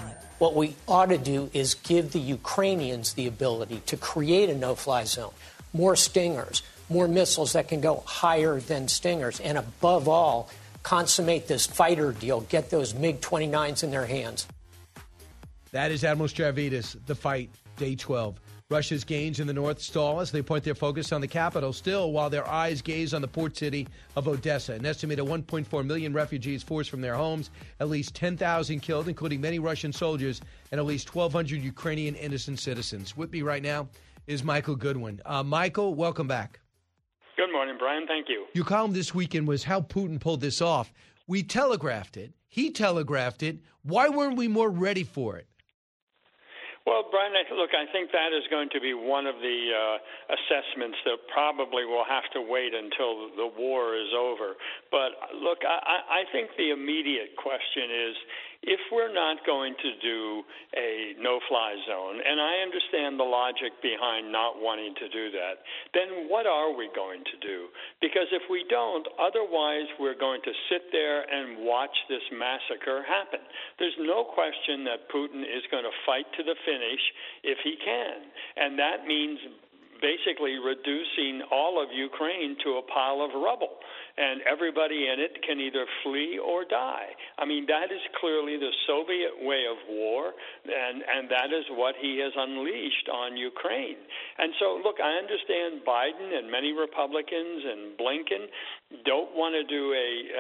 What we ought to do is give the Ukrainians the ability to create a no-fly zone, more Stingers, more missiles that can go higher than Stingers, and above all, consummate this fighter deal, get those MiG-29s in their hands. That is Admiral Stavridis, the fight, day 12. Russia's gains in the north stall as they point their focus on the capital still while their eyes gaze on the port city of Odessa. An estimated 1.4 million refugees forced from their homes, at least 10,000 killed, including many Russian soldiers, and at least 1,200 Ukrainian innocent citizens. With me right now is Michael Goodwin. Michael, welcome back. Good morning, Brian. Thank you. Your column this weekend was how Putin pulled this off. We telegraphed it. He telegraphed it. Why weren't we more ready for it? Well, Brian, look, I think that is going to be one of the assessments that probably will have to wait until the war is over. But look, I think the immediate question is, if we're not going to do a no-fly zone, and I understand the logic behind not wanting to do that, then what are we going to do? Because if we don't, otherwise we're going to sit there and watch this massacre happen. There's no question that Putin is going to fight to the finish if he can, and that means basically reducing all of Ukraine to a pile of rubble. And everybody in it can either flee or die. I mean, that is clearly the Soviet way of war, and that is what he has unleashed on Ukraine. And so, look, I understand Biden and many Republicans and Blinken don't want to do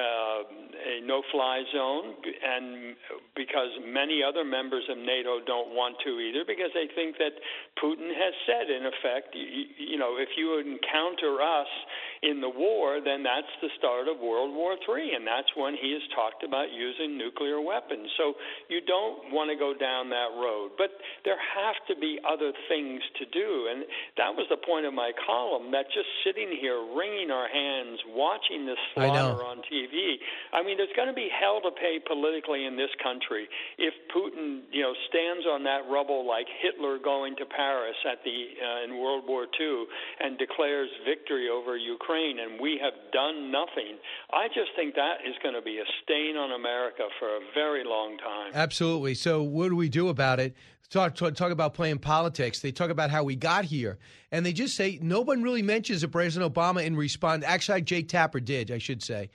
a no-fly zone, and because many other members of NATO don't want to either, because they think that Putin has said, in effect, you know, if you encounter us in the war, then that's the start of World War III, and that's when he has talked about using nuclear weapons. So you don't want to go down that road. But there have to be other things to do, and that was the point of my column, that just sitting here wringing our hands, watching this slaughter on TV, I mean, there's going to be hell to pay politically in this country if Putin, you know, stands on that rubble like Hitler going to Paris at in World War II and declares victory over Ukraine, and we have done nothing. I just think that is going to be a stain on America for a very long time. Absolutely. So what do we do about it? Talk about playing politics. They talk about how we got here, and they just say no one really mentions that President Obama in response. Actually, Jake Tapper did, I should say.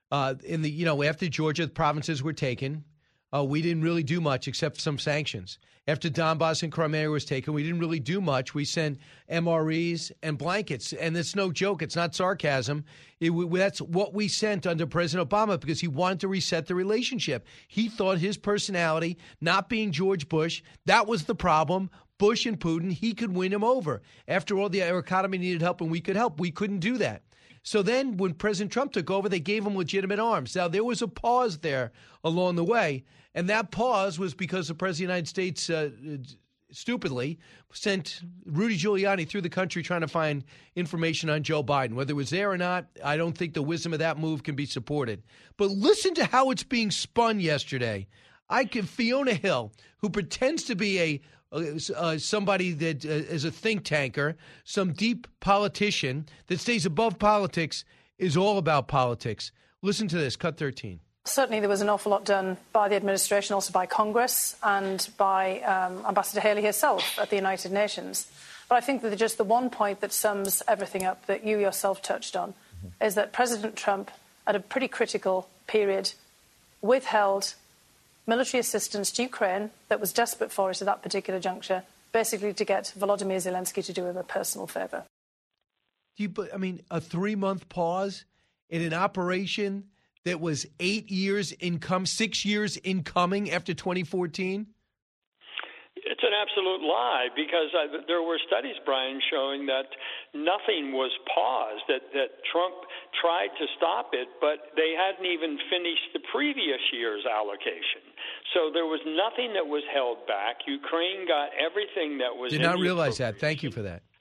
After Georgia, the provinces were taken, we didn't really do much except some sanctions. After Donbass and Crimea was taken, we didn't really do much. We sent MREs and blankets, and it's no joke. It's not sarcasm. That's what we sent under President Obama because he wanted to reset the relationship. He thought his personality, not being George Bush, that was the problem. Bush and Putin, he could win him over. After all, our economy needed help, and we could help. We couldn't do that. So then when President Trump took over, they gave him legitimate arms. Now, there was a pause there along the way, and that pause was because the President of the United States stupidly sent Rudy Giuliani through the country trying to find information on Joe Biden. Whether it was there or not, I don't think the wisdom of that move can be supported. But listen to how it's being spun yesterday. Fiona Hill, who pretends to be somebody that is a think tanker, some deep politician that stays above politics, is all about politics. Listen to this, cut 13. Certainly there was an awful lot done by the administration, also by Congress and by Ambassador Haley herself at the United Nations. But I think that just the one point that sums everything up that you yourself touched on is that President Trump, at a pretty critical period, withheld military assistance to Ukraine that was desperate for it at that particular juncture, basically to get Volodymyr Zelensky to do him a personal favor. A 3-month pause in an operation that was 6 years in coming after 2014? It's an absolute lie because there were studies, Brian, showing that nothing was paused, that Trump tried to stop it, but they hadn't even finished the previous year's allocation. So there was nothing that was held back. Ukraine got everything that was Did not realize that. Thank you for that.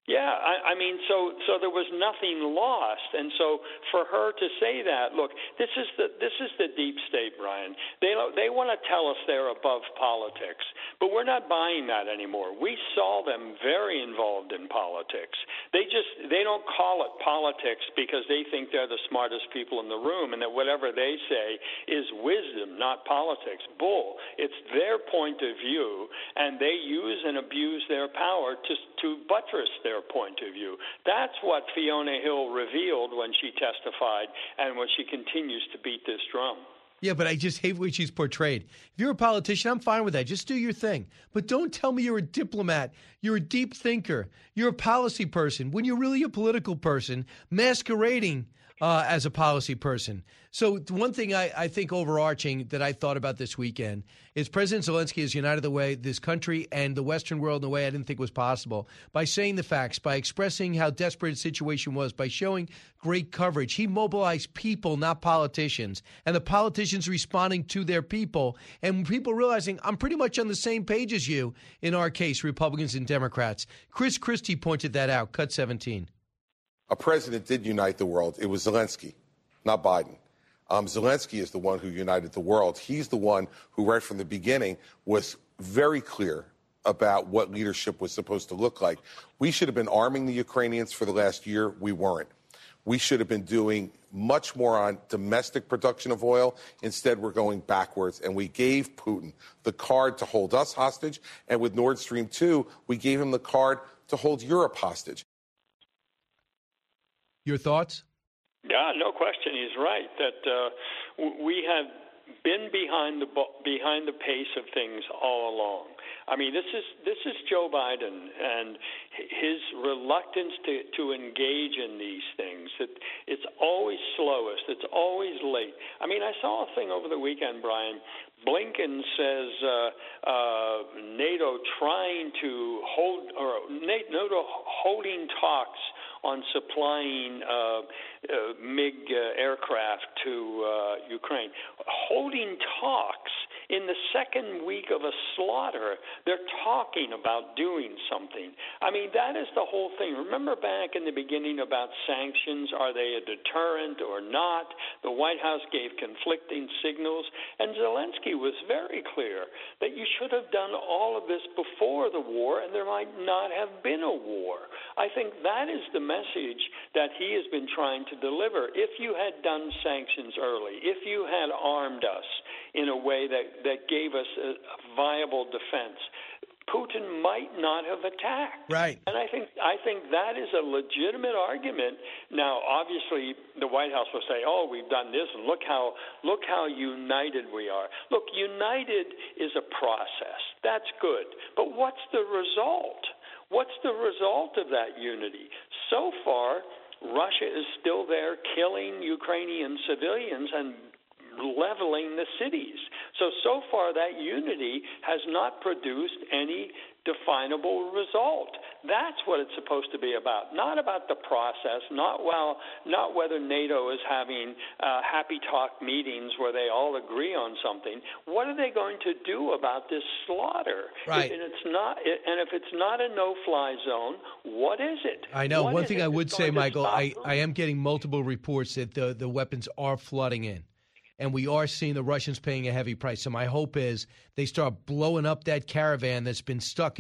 Yeah, I mean, so there was nothing lost, and so for her to say that, look, this is the deep state, Brian. They want to tell us they're above politics, but we're not buying that anymore. We saw them very involved in politics. They don't call it politics because they think they're the smartest people in the room, and that whatever they say is wisdom, not politics. Bull. It's their point of view, and they use and abuse their power to buttress their point of view. That's what Fiona Hill revealed when she testified and when she continues to beat this drum. Yeah, but I just hate the way she's portrayed. If you're a politician, I'm fine with that. Just do your thing. But don't tell me you're a diplomat. You're a deep thinker. You're a policy person when you're really a political person masquerading as a policy person. So one thing I think overarching that I thought about this weekend is President Zelensky has united this country and the Western world in a way I didn't think was possible by saying the facts, by expressing how desperate the situation was, by showing great coverage. He mobilized people, not politicians, and the politicians responding to their people, and people realizing I'm pretty much on the same page as you in our case, Republicans and Democrats. Chris Christie pointed that out. Cut 17. A president did unite the world. It was Zelensky, not Biden. Zelensky is the one who united the world. He's the one who, right from the beginning, was very clear about what leadership was supposed to look like. We should have been arming the Ukrainians for the last year. We weren't. We should have been doing much more on domestic production of oil. Instead, we're going backwards. And we gave Putin the card to hold us hostage. And with Nord Stream 2, we gave him the card to hold Europe hostage. Your thoughts? Yeah, no question. He's right that we have been behind the pace of things all along. I mean, this is Joe Biden and his reluctance to engage in these things. It's always slowest. It's always late. I mean, I saw a thing over the weekend, Brian. Blinken says NATO trying to hold, or NATO holding talks on supplying MiG aircraft to Ukraine. Holding talks in the second week of a slaughter. They're talking about doing something. I mean, that is the whole thing. Remember back in the beginning about sanctions, are they a deterrent or not? The White House gave conflicting signals, and Zelensky was very clear that you should have done all of this before the war, and there might not have been a war. I think that is the message that he has been trying to deliver. If you had done sanctions early, if you had armed us in a way that gave us a viable defense, Putin might not have attacked. Right. And I think that is a legitimate argument. Now, obviously, the White House will say, "Oh, we've done this, and look how united we are." Look, united is a process. That's good. But what's the result? What's the result of that unity? So far, Russia is still there killing Ukrainian civilians and leveling the cities. So far that unity has not produced any definable result. That's what it's supposed to be about, not about the process, not whether NATO is having happy talk meetings where they all agree on something. What are they going to do about this slaughter? Right. And if it's not a no-fly zone, what is it? I know. One thing I would say, Michael, I am getting multiple reports that the weapons are flooding in. And we are seeing the Russians paying a heavy price. So my hope is they start blowing up that caravan that's been stuck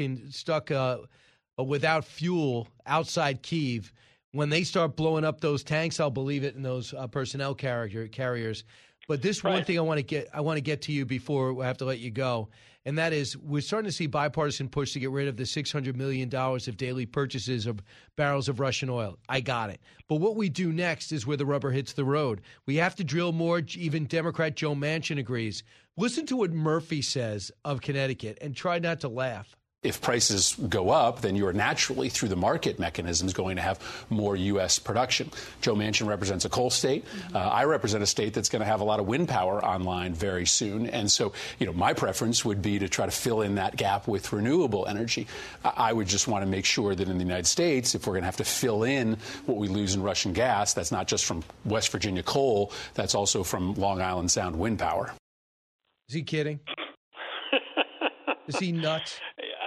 without fuel outside Kyiv. When they start blowing up those tanks, I'll believe it in those personnel carriers. But this one thing I want to get to you before I have to let you go, and that is we're starting to see bipartisan push to get rid of the $600 million of daily purchases of barrels of Russian oil. I got it. But what we do next is where the rubber hits the road. We have to drill more. Even Democrat Joe Manchin agrees. Listen to what Murphy says of Connecticut and try not to laugh. If prices go up, then you are naturally, through the market mechanisms, going to have more U.S. production. Joe Manchin represents a coal state. I represent a state that's going to have a lot of wind power online very soon. And so, my preference would be to try to fill in that gap with renewable energy. I would just want to make sure that in the United States, if we're going to have to fill in what we lose in Russian gas, that's not just from West Virginia coal, that's also from Long Island Sound wind power. Is he kidding? Is he nuts?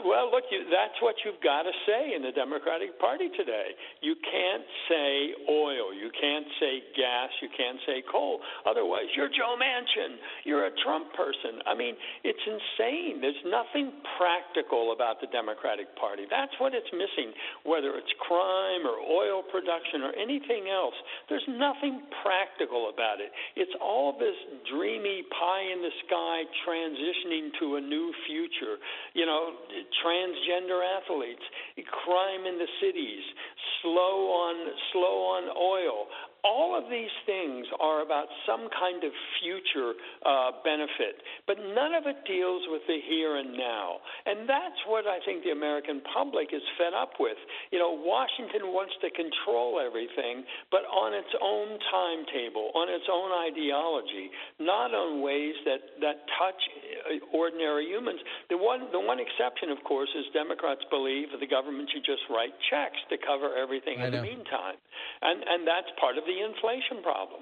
Well, look, that's what you've got to say in the Democratic Party today. You can't say oil. You can't say gas. You can't say coal. Otherwise, you're Joe Manchin. You're a Trump person. I mean, it's insane. There's nothing practical about the Democratic Party. That's what it's missing, whether it's crime or oil production or anything else. There's nothing practical about it. It's all this dreamy pie-in-the-sky transitioning to a new future. You know, transgender athletes, crime in the cities, slow on oil. All of these things are about some kind of future benefit, but none of it deals with the here and now. And that's what I think the American public is fed up with. You know, Washington wants to control everything, but on its own timetable, on its own ideology, not on ways that touch ordinary humans. The one exception, of course, is Democrats believe that the government should just write checks to cover everything in the meantime. And that's part of the inflation problem.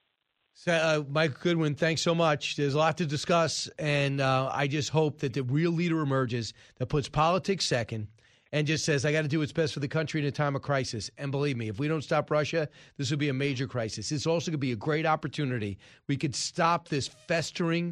Mike Goodwin, thanks so much. There's a lot to discuss, and I just hope that the real leader emerges that puts politics second and just says, I got to do what's best for the country in a time of crisis. And believe me, if we don't stop Russia, this will be a major crisis. It's also going to be a great opportunity. We could stop this festering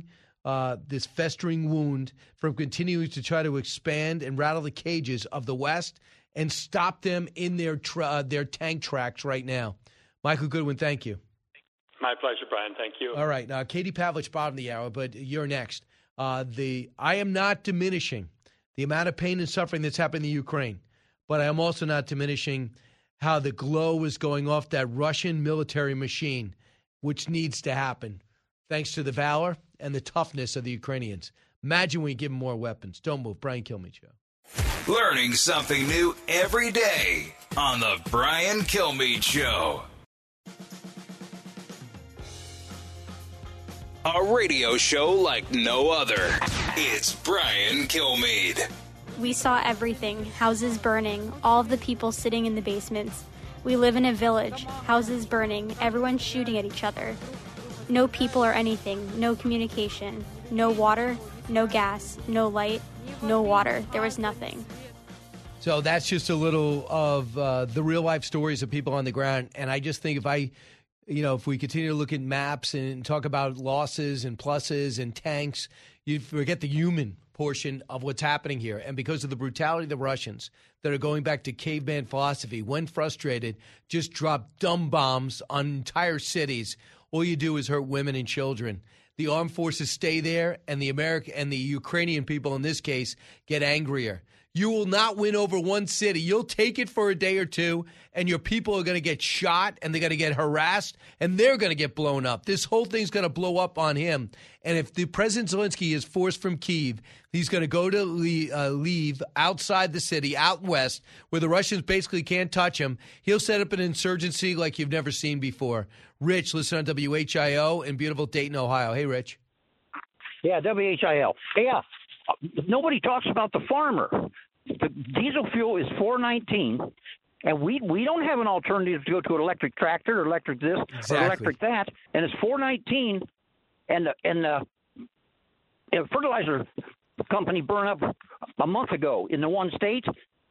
wound from continuing to try to expand and rattle the cages of the West and stop them in their tank tracks right now. Michael Goodwin, thank you. My pleasure, Brian. Thank you. All right. Katie Pavlich, bottom of the hour, but you're next. I am not diminishing the amount of pain and suffering that's happening in Ukraine, but I am also not diminishing how the glow is going off that Russian military machine, which needs to happen, thanks to the valor and the toughness of the Ukrainians. Imagine we give them more weapons. Don't move. Brian Kilmeade Show. Learning something new every day on the Brian Kilmeade Show. A radio show like no other. It's Brian Kilmeade. We saw everything. Houses burning, all of the people sitting in the basements. We live in a village, houses burning, everyone shooting at each other. No people or anything, no communication, no water, no gas, no light, no water. There was nothing. So that's just a little of the real life stories of people on the ground. And I just think if we continue to look at maps and talk about losses and pluses and tanks, you forget the human portion of what's happening here. And because of the brutality of the Russians that are going back to caveman philosophy, when frustrated, just drop dumb bombs on entire cities. All you do is hurt women and children. The armed forces stay there, and the Ukrainian people in this case get angrier. You will not win over one city. You'll take it for a day or two, and your people are going to get shot, and they're going to get harassed, and they're going to get blown up. This whole thing's going to blow up on him. And if the President Zelensky is forced from Kyiv, he's going to go to leave outside the city, out west, where the Russians basically can't touch him. He'll set up an insurgency like you've never seen before. Rich, listen on WHIO in beautiful Dayton, Ohio. Hey, Rich. Yeah, WHIO. Yeah, nobody talks about the farmer. The diesel fuel is $4.19, and we don't have an alternative to go to an electric tractor or electric this or electric that, and it's $4.19, and the fertilizer company burned up a month ago in the one state,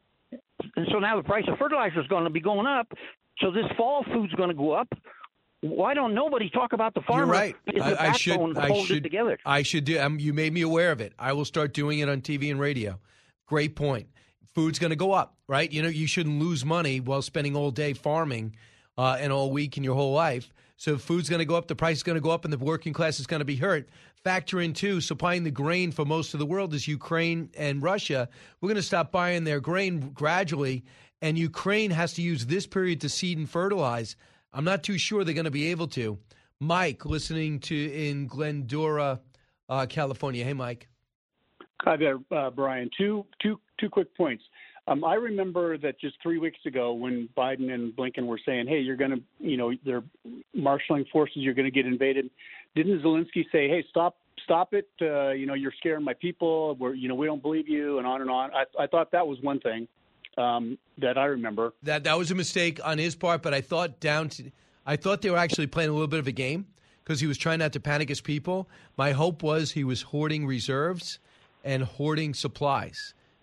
and so now the price of fertilizer is going to be going up. So this fall food's going to go up. Why don't nobody talk about the farmer? You're right. I should together. I should do. You made me aware of it. I will start doing it on TV and radio. Great point. Food's going to go up, right? You know, you shouldn't lose money while spending all day farming and all week in your whole life. So food's going to go up, the price is going to go up, and the working class is going to be hurt. Factor in, too, supplying the grain for most of the world is Ukraine and Russia. We're going to stop buying their grain gradually, and Ukraine has to use this period to seed and fertilize. I'm not too sure they're going to be able to. Mike, listening in Glendora, California. Hey, Mike. Hi there, Brian. Two quick points. I remember that just 3 weeks ago when Biden and Blinken were saying, hey, you're going to, they're marshaling forces, you're going to get invaded. Didn't Zelensky say, hey, stop it, you're scaring my people, we don't believe you, and on and on. I thought that was one thing that I remember. That was a mistake on his part, but I thought they were actually playing a little bit of a game because he was trying not to panic his people. My hope was he was hoarding reserves and hoarding supplies.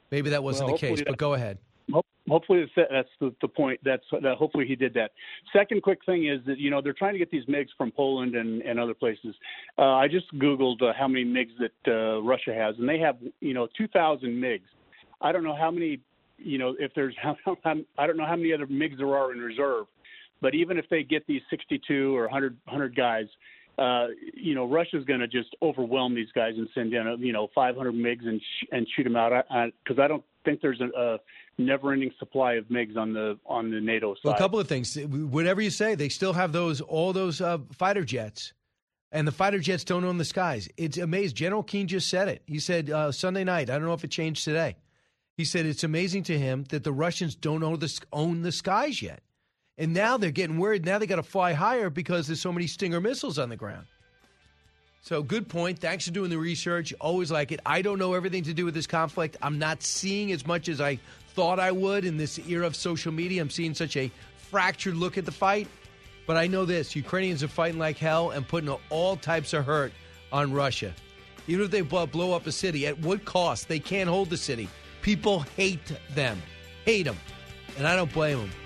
Maybe that wasn't the case, but go ahead. Hopefully that's the point. Hopefully he did that. Second quick thing is that, they're trying to get these MiGs from Poland and other places. I just Googled how many MiGs that Russia has, and they have, 2,000 MiGs. I don't know how many, if there's, I don't know how many other MiGs there are in reserve. But even if they get these 62 or 100 guys, Russia's going to just overwhelm these guys and send in, 500 MiGs and shoot them out. Because I don't think there's a never-ending supply of MiGs on the NATO side. Well, a couple of things. Whatever you say, they still have all those fighter jets, and the fighter jets don't own the skies. It's amazing. General Keane just said it. He said Sunday night. I don't know if it changed today. He said it's amazing to him that the Russians don't own the skies yet. And now they're getting worried. Now they got to fly higher because there's so many Stinger missiles on the ground. So good point. Thanks for doing the research. Always like it. I don't know everything to do with this conflict. I'm not seeing as much as I thought I would in this era of social media. I'm seeing such a fractured look at the fight. But I know this. Ukrainians are fighting like hell and putting all types of hurt on Russia. Even if they blow up a city, at what cost? They can't hold the city. People hate them. Hate them. And I don't blame them.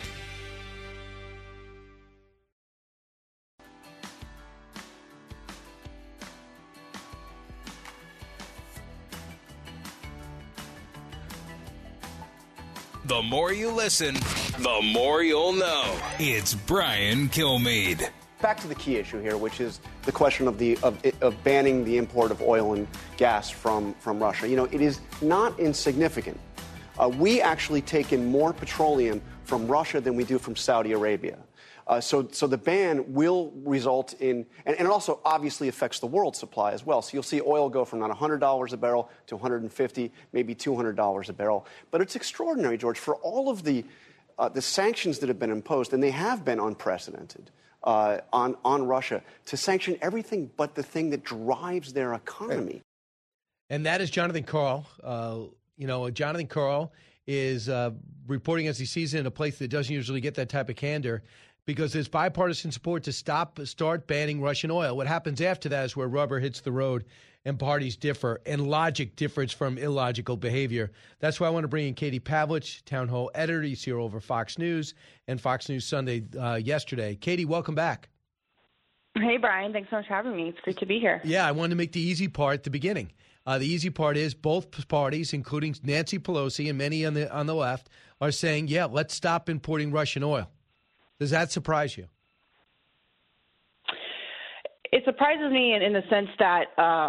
The more you listen, the more you'll know. It's Brian Kilmeade. Back to the key issue here, which is the question of banning the import of oil and gas from Russia. It is not insignificant. We actually take in more petroleum from Russia than we do from Saudi Arabia. So the ban will result in, and it also obviously affects the world supply as well. So you'll see oil go from not $100 a barrel to $150, maybe $200 a barrel. But it's extraordinary, George, for all of the sanctions that have been imposed, and they have been unprecedented on Russia, to sanction everything but the thing that drives their economy. And that is Jonathan Karl. Jonathan Karl is reporting as he sees it in a place that doesn't usually get that type of candor, because there's bipartisan support to start banning Russian oil. What happens after that is where rubber hits the road and parties differ, and logic differs from illogical behavior. That's why I want to bring in Katie Pavlich, Town Hall editor. You see her over Fox News and Fox News Sunday yesterday. Katie, welcome back. Hey, Brian. Thanks so much for having me. It's great to be here. Yeah, I wanted to make the easy part at the beginning. The easy part is both parties, including Nancy Pelosi and many on the left, are saying, yeah, let's stop importing Russian oil. Does that surprise you? It surprises me in the sense that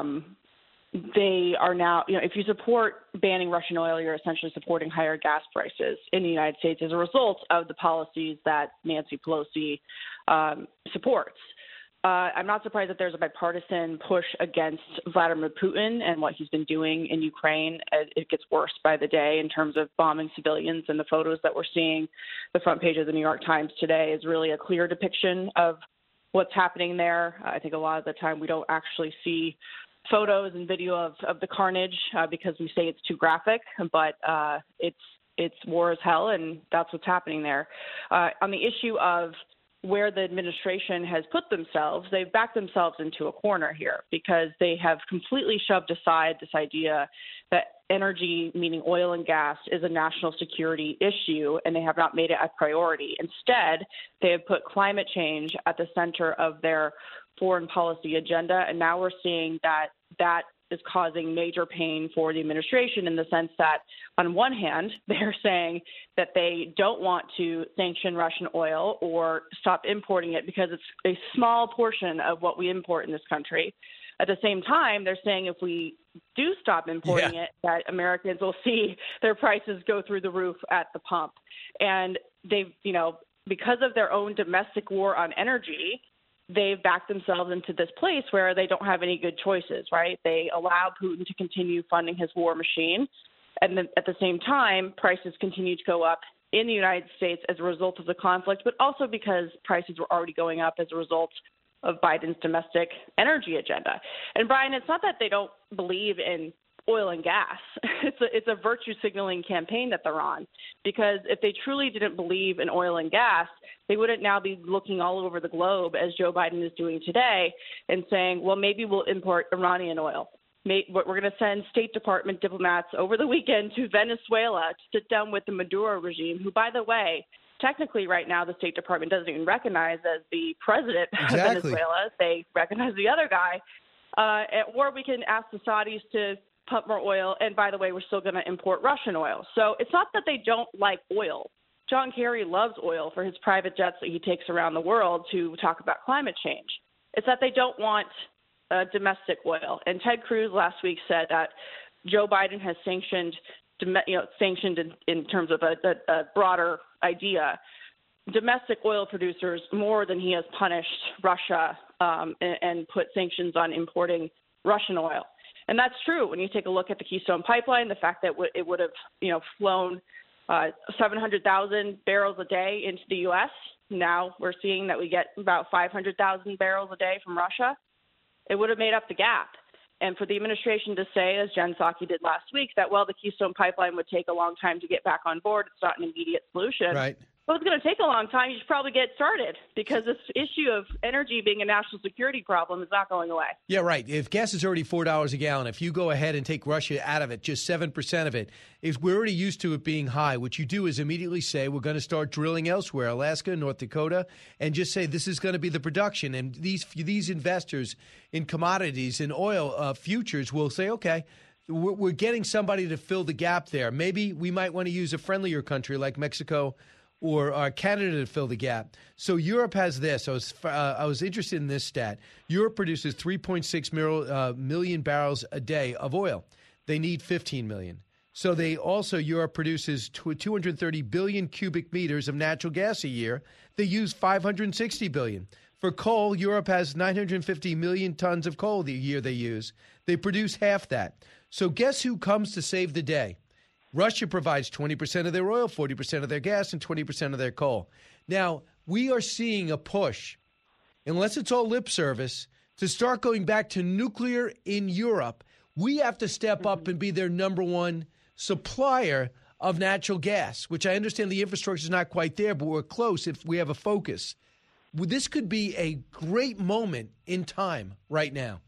they are now, if you support banning Russian oil, you're essentially supporting higher gas prices in the United States as a result of the policies that Nancy Pelosi supports. I'm not surprised that there's a bipartisan push against Vladimir Putin and what he's been doing in Ukraine. It gets worse by the day in terms of bombing civilians, and the photos that we're seeing, the front page of the New York Times today, is really a clear depiction of what's happening there. I think a lot of the time we don't actually see photos and video of the carnage because we say it's too graphic, but it's war as hell, and that's what's happening there. On the issue of where the administration has put themselves, they've backed themselves into a corner here because they have completely shoved aside this idea that energy, meaning oil and gas, is a national security issue, and they have not made it a priority. Instead, they have put climate change at the center of their foreign policy agenda, and now we're seeing that is causing major pain for the administration in the sense that, on one hand, they're saying that they don't want to sanction Russian oil or stop importing it because it's a small portion of what we import in this country. At the same time, they're saying if we do stop importing it, that Americans will see their prices go through the roof at the pump. And they've, because of their own domestic war on energy, they've backed themselves into this place where they don't have any good choices, right? They allow Putin to continue funding his war machine. And then at the same time, prices continue to go up in the United States as a result of the conflict, but also because prices were already going up as a result of Biden's domestic energy agenda. And Brian, it's not that they don't believe in oil and gas. It's a virtue signaling campaign that they're on, because if they truly didn't believe in oil and gas, they wouldn't now be looking all over the globe, as Joe Biden is doing today, and saying, well, maybe we'll import Iranian oil we're going to send State Department diplomats over the weekend to Venezuela to sit down with the Maduro regime, who, by the way, technically right now the State Department doesn't even recognize as the president of Venezuela. They recognize the other guy. Or we can ask the Saudis to pump more oil. And by the way, we're still going to import Russian oil. So it's not that they don't like oil. John Kerry loves oil for his private jets that he takes around the world to talk about climate change. It's that they don't want domestic oil. And Ted Cruz last week said that Joe Biden has sanctioned in terms of a broader idea, domestic oil producers more than he has punished Russia and put sanctions on importing Russian oil. And that's true when you take a look at the Keystone Pipeline, the fact that it would have flown 700,000 barrels a day into the U.S. Now we're seeing that we get about 500,000 barrels a day from Russia. It would have made up the gap. And for the administration to say, as Jen Psaki did last week, that, well, the Keystone Pipeline would take a long time to get back on board. It's not an immediate solution. Right. Well, it's going to take a long time. You should probably get started because this issue of energy being a national security problem is not going away. Yeah, right. If gas is already $4 a gallon, if you go ahead and take Russia out of it, just 7% of it, if we're already used to it being high, what you do is immediately say we're going to start drilling elsewhere, Alaska, North Dakota, and just say this is going to be the production. And these investors in commodities and oil futures will say, okay, we're getting somebody to fill the gap there. Maybe we might want to use a friendlier country like Mexico or Canada to fill the gap. So Europe has this. I was interested in this stat. Europe produces 3.6 million barrels a day of oil. They need 15 million. So Europe produces 230 billion cubic meters of natural gas a year. They use 560 billion. For coal, Europe has 950 million tons of coal the year they use. They produce half that. So guess who comes to save the day? Russia provides 20% of their oil, 40% of their gas, and 20% of their coal. Now, we are seeing a push, unless it's all lip service, to start going back to nuclear in Europe. We have to step up and be their number one supplier of natural gas, which I understand the infrastructure is not quite there, but we're close if we have a focus. This could be a great moment in time right now.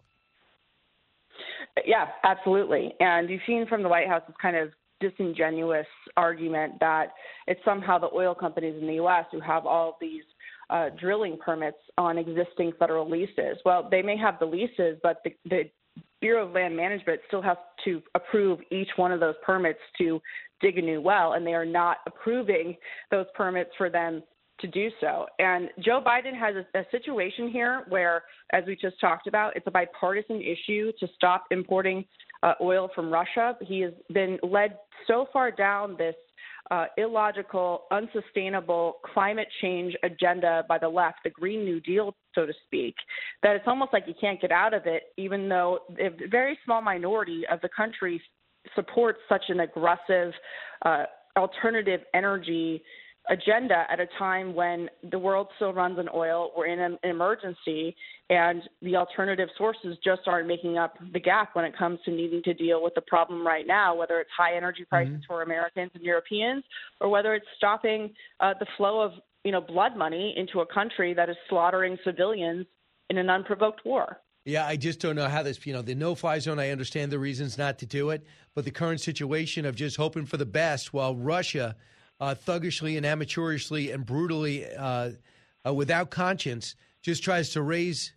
Yeah, absolutely. And you've seen from the White House this kind of disingenuous argument that it's somehow the oil companies in the U.S. who have all of these drilling permits on existing federal leases. Well, they may have the leases, but the Bureau of Land Management still has to approve each one of those permits to dig a new well, and they are not approving those permits for them to do so. And Joe Biden has a situation here where, as we just talked about, it's a bipartisan issue to stop importing oil from Russia. He has been led so far down this illogical, unsustainable climate change agenda by the left, the Green New Deal, so to speak, that it's almost like you can't get out of it, even though a very small minority of the country supports such an aggressive alternative energy agenda at a time when the world still runs on oil. We're in an emergency, and the alternative sources just aren't making up the gap when it comes to needing to deal with the problem right now, whether it's high energy prices for Americans and Europeans, or whether it's stopping the flow of blood money into a country that is slaughtering civilians in an unprovoked war. Yeah, I just don't know how this, the no-fly zone, I understand the reasons not to do it, but the current situation of just hoping for the best while Russia thuggishly and amateurishly and brutally, without conscience, just tries to raise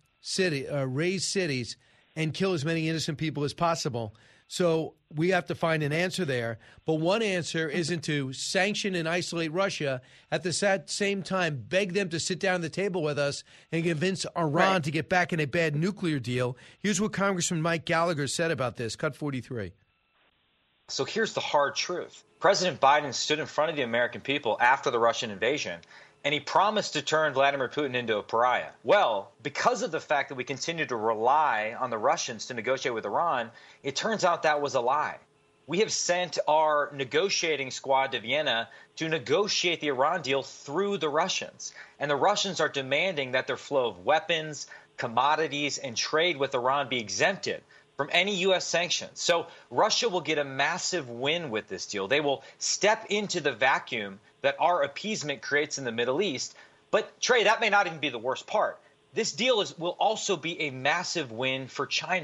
cities and kill as many innocent people as possible. So we have to find an answer there. But one answer isn't to sanction and isolate Russia. At the same time, beg them to sit down at the table with us and convince Iran to get back in a bad nuclear deal. Here's what Congressman Mike Gallagher said about this. Cut 43. So here's the hard truth. President Biden stood in front of the American people after the Russian invasion, and he promised to turn Vladimir Putin into a pariah. Well, because of the fact that we continue to rely on the Russians to negotiate with Iran, it turns out that was a lie. We have sent our negotiating squad to Vienna to negotiate the Iran deal through the Russians. And the Russians are demanding that their flow of weapons, commodities, and trade with Iran be exempted from any U.S. sanctions. So Russia will get a massive win with this deal. They will step into the vacuum that our appeasement creates in the Middle East. But, Trey, that may not even be the worst part. This deal will also be a massive win for China.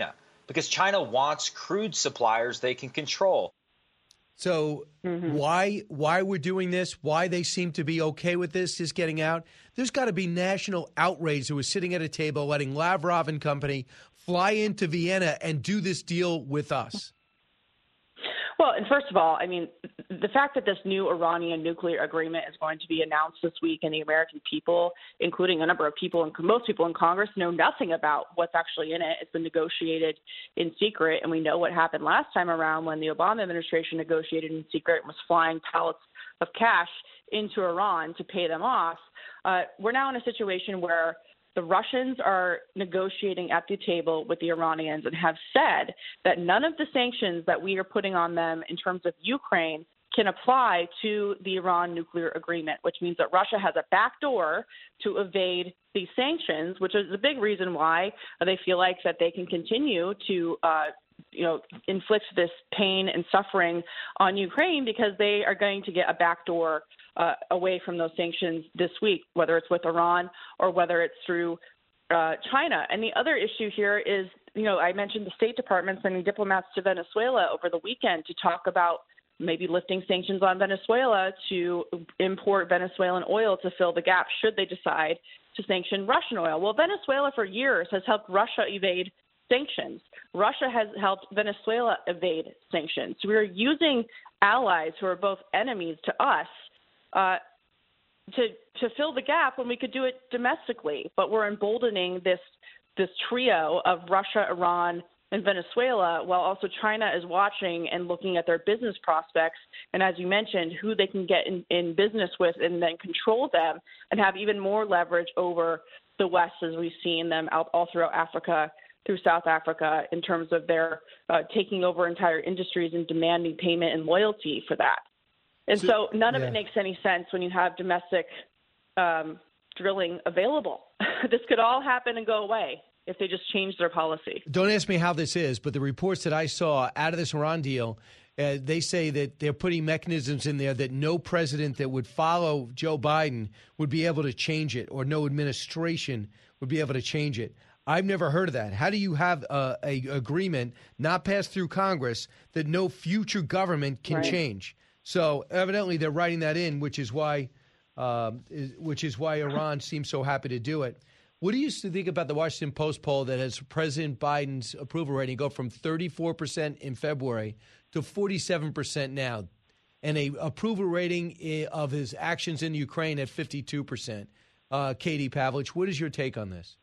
because China wants crude suppliers they can control. So why we're doing this, why they seem to be okay with this is getting out. There's got to be national outrage who is sitting at a table letting Lavrov and company fly into Vienna and do this deal with us. Well, and first of all, I mean, the fact that this new Iranian nuclear agreement is going to be announced this week and the American people, including a number of people and most people in Congress, know nothing about what's actually in it. It's been negotiated in secret, and we know what happened last time around when the Obama administration negotiated in secret and was flying pallets of cash into Iran to pay them off. We're now in a situation where the Russians are negotiating at the table with the Iranians and have said that none of the sanctions that we are putting on them in terms of Ukraine can apply to the Iran nuclear agreement, which means that Russia has a backdoor to evade these sanctions, which is a big reason why they feel like that they can continue to inflict this pain and suffering on Ukraine, because they are going to get a backdoor away from those sanctions this week, whether it's with Iran or whether it's through China. And the other issue here is, I mentioned the State Department sending diplomats to Venezuela over the weekend to talk about maybe lifting sanctions on Venezuela to import Venezuelan oil to fill the gap should they decide to sanction Russian oil. Well, Venezuela for years has helped Russia evade sanctions. Russia has helped Venezuela evade sanctions. So we are using allies who are both enemies to us to fill the gap when we could do it domestically. But we're emboldening this trio of Russia, Iran, and Venezuela, while also China is watching and looking at their business prospects, and as you mentioned, who they can get in business with and then control them and have even more leverage over the West, as we've seen them out all throughout Africa, through South Africa, in terms of their taking over entire industries and demanding payment and loyalty for that. And so none of it makes any sense when you have domestic drilling available. This could all happen and go away if they just change their policy. Don't ask me how this is, but the reports that I saw out of this Iran deal, they say that they're putting mechanisms in there that no president that would follow Joe Biden would be able to change it, or no administration would be able to change it. I've never heard of that. How do you have a agreement not passed through Congress that no future government can change? So evidently they're writing that in, which is why Iran seems so happy to do it. What do you think about the Washington Post poll that has President Biden's approval rating go from 34% in February to 47% now, and a approval rating of his actions in Ukraine at 52%? Katie Pavlich, what is your take on this?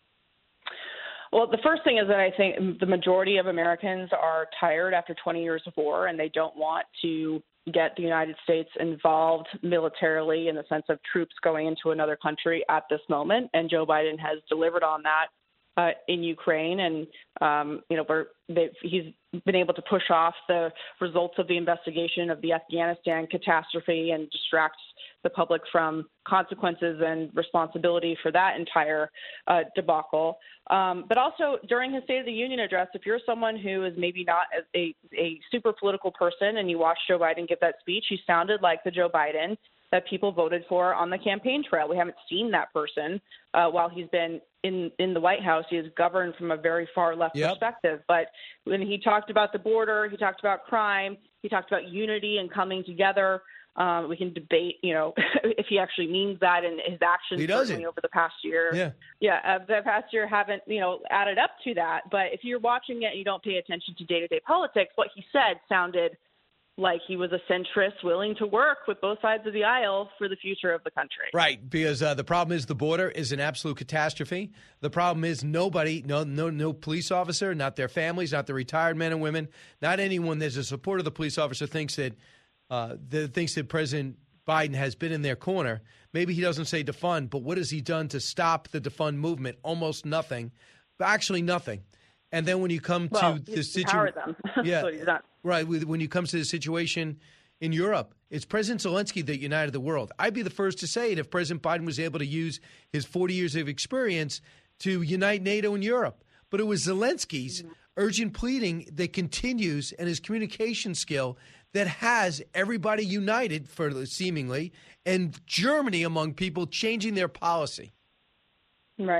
Well, the first thing is that I think the majority of Americans are tired after 20 years of war, and they don't want to get the United States involved militarily in the sense of troops going into another country at this moment. And Joe Biden has delivered on that in Ukraine. And, he's been able to push off the results of the investigation of the Afghanistan catastrophe and distract the public from consequences and responsibility for that entire debacle. But also during his State of the Union address, if you're someone who is maybe not a super political person and you watch Joe Biden give that speech, he sounded like the Joe Biden that people voted for on the campaign trail. We haven't seen that person while he's been in the White House. He has governed from a very far left perspective. But when he talked about the border, he talked about crime, he talked about unity and coming together. We can debate, if he actually means that, and his actions certainly over the past year. The past year haven't, added up to that. But if you're watching it and you don't pay attention to day-to-day politics, what he said sounded like he was a centrist willing to work with both sides of the aisle for the future of the country. Right, because the problem is the border is an absolute catastrophe. The problem is nobody, no police officer, not their families, not the retired men and women, not anyone that's a supporter of the police officer thinks that President Biden has been in their corner. Maybe he doesn't say defund, but what has he done to stop the defund movement? Almost nothing, but actually nothing. And then when you come to the situation, right, when you come to the situation in Europe, it's President Zelensky that united the world. I'd be the first to say it if President Biden was able to use his 40 years of experience to unite NATO and Europe. But it was Zelensky's urgent pleading that continues, and his communication skill that has everybody united, for seemingly, and Germany among people changing their policy. Right.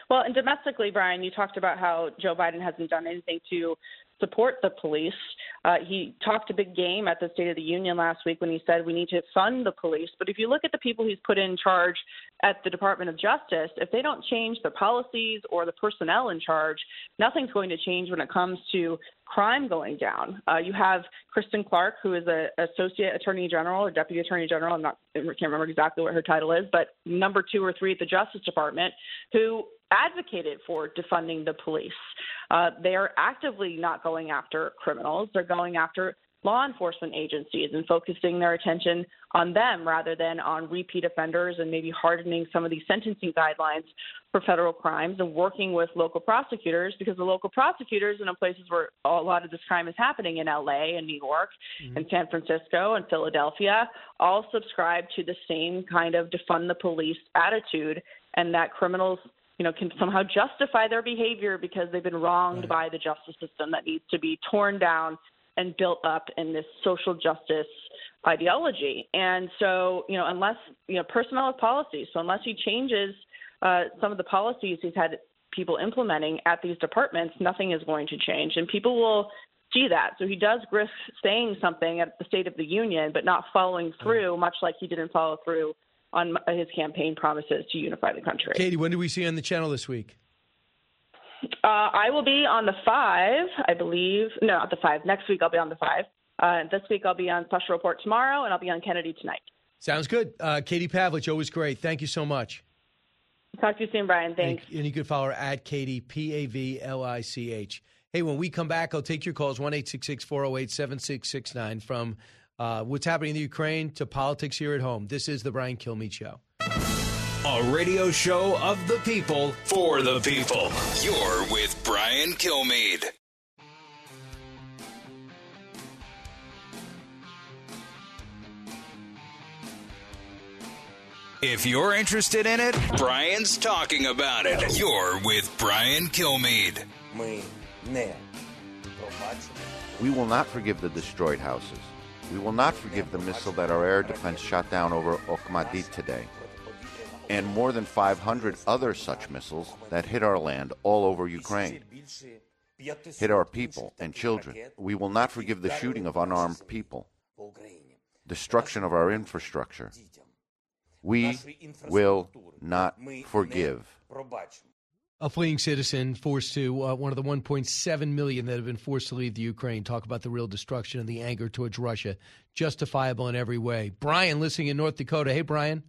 Well, and domestically, Brian, you talked about how Joe Biden hasn't done anything to support the police. He talked a big game at the State of the Union last week when he said we need to fund the police. But if you look at the people he's put in charge at the Department of Justice, if they don't change the policies or the personnel in charge, nothing's going to change when it comes to crime going down. You have Kristen Clark, who is an associate attorney general or deputy attorney general. I can't remember exactly what her title is, but number 2 or 3 at the Justice Department, who advocated for defunding the police. They are actively not going after criminals. They're going after law enforcement agencies and focusing their attention on them rather than on repeat offenders and maybe hardening some of these sentencing guidelines for federal crimes and working with local prosecutors, because the local prosecutors in places where a lot of this crime is happening in LA and New York and San Francisco and Philadelphia all subscribe to the same kind of defund the police attitude, and that criminals can somehow justify their behavior because they've been wronged by the justice system that needs to be torn down and built up in this social justice ideology. And so, unless, personnel is policy. So unless he changes some of the policies he's had people implementing at these departments, nothing is going to change. And people will see that. So he does risk saying something at the State of the Union, but not following through, much like he didn't follow through on his campaign promises to unify the country. Katie, when do we see you on the channel this week? I will be on the 5, I believe. No, not the 5. Next week I'll be on the 5. This week I'll be on Special Report tomorrow, and I'll be on Kennedy tonight. Sounds good. Katie Pavlich, always great. Thank you so much. Talk to you soon, Brian. Thanks. And you can follow her at Katie, Pavlich. Hey, when we come back, I'll take your calls, 1-866-408-7669, from what's happening in the Ukraine to politics here at home. This is the Brian Kilmeade Show. A radio show of the people, for the people. You're with Brian Kilmeade. If you're interested in it, Brian's talking about it. You're with Brian Kilmeade. We will not forgive the destroyed houses. We will not forgive the missile that our air defense shot down over Okhmadit today, and more than 500 other such missiles that hit our land all over Ukraine, hit our people and children. We will not forgive the shooting of unarmed people, destruction of our infrastructure. We will not forgive. A fleeing citizen forced to one of the 1.7 million that have been forced to leave the Ukraine. Talk about the real destruction and the anger towards Russia. Justifiable in every way. Brian, listening in North Dakota. Hey, Brian.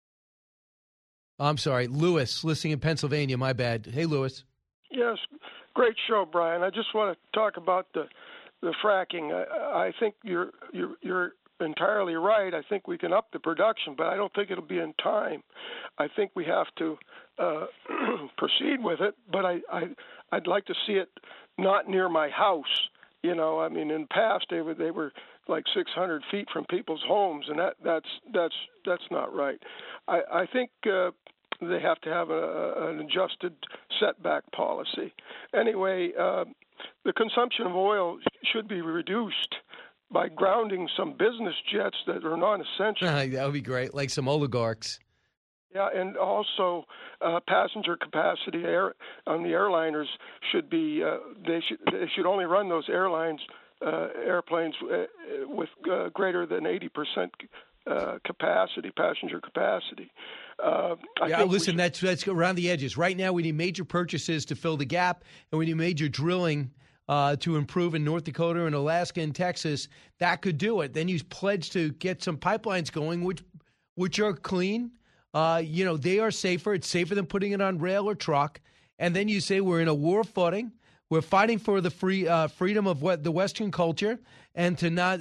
I'm sorry, Lewis, listening in Pennsylvania. My bad. Hey, Lewis. Yes, great show, Brian. I just want to talk about the fracking. I think you're entirely right. I think we can up the production, but I don't think it'll be in time. I think we have to proceed with it, but I'd like to see it not near my house. In the past they were like 600 feet from people's homes, and that's not right. I think they have to have an adjusted setback policy. Anyway, the consumption of oil should be reduced by grounding some business jets that are non-essential. That would be great, like some oligarchs. Yeah, and also passenger capacity on the airliners should be. They should only run those airplanes with greater than 80% capacity, passenger capacity. Listen, that's around the edges. Right now, we need major purchases to fill the gap, and we need major drilling to improve in North Dakota and Alaska and Texas. That could do it. Then you pledge to get some pipelines going, which are clean. They are safer. It's safer than putting it on rail or truck. And then you say we're in a war footing. We're fighting for the freedom of the Western culture, and to not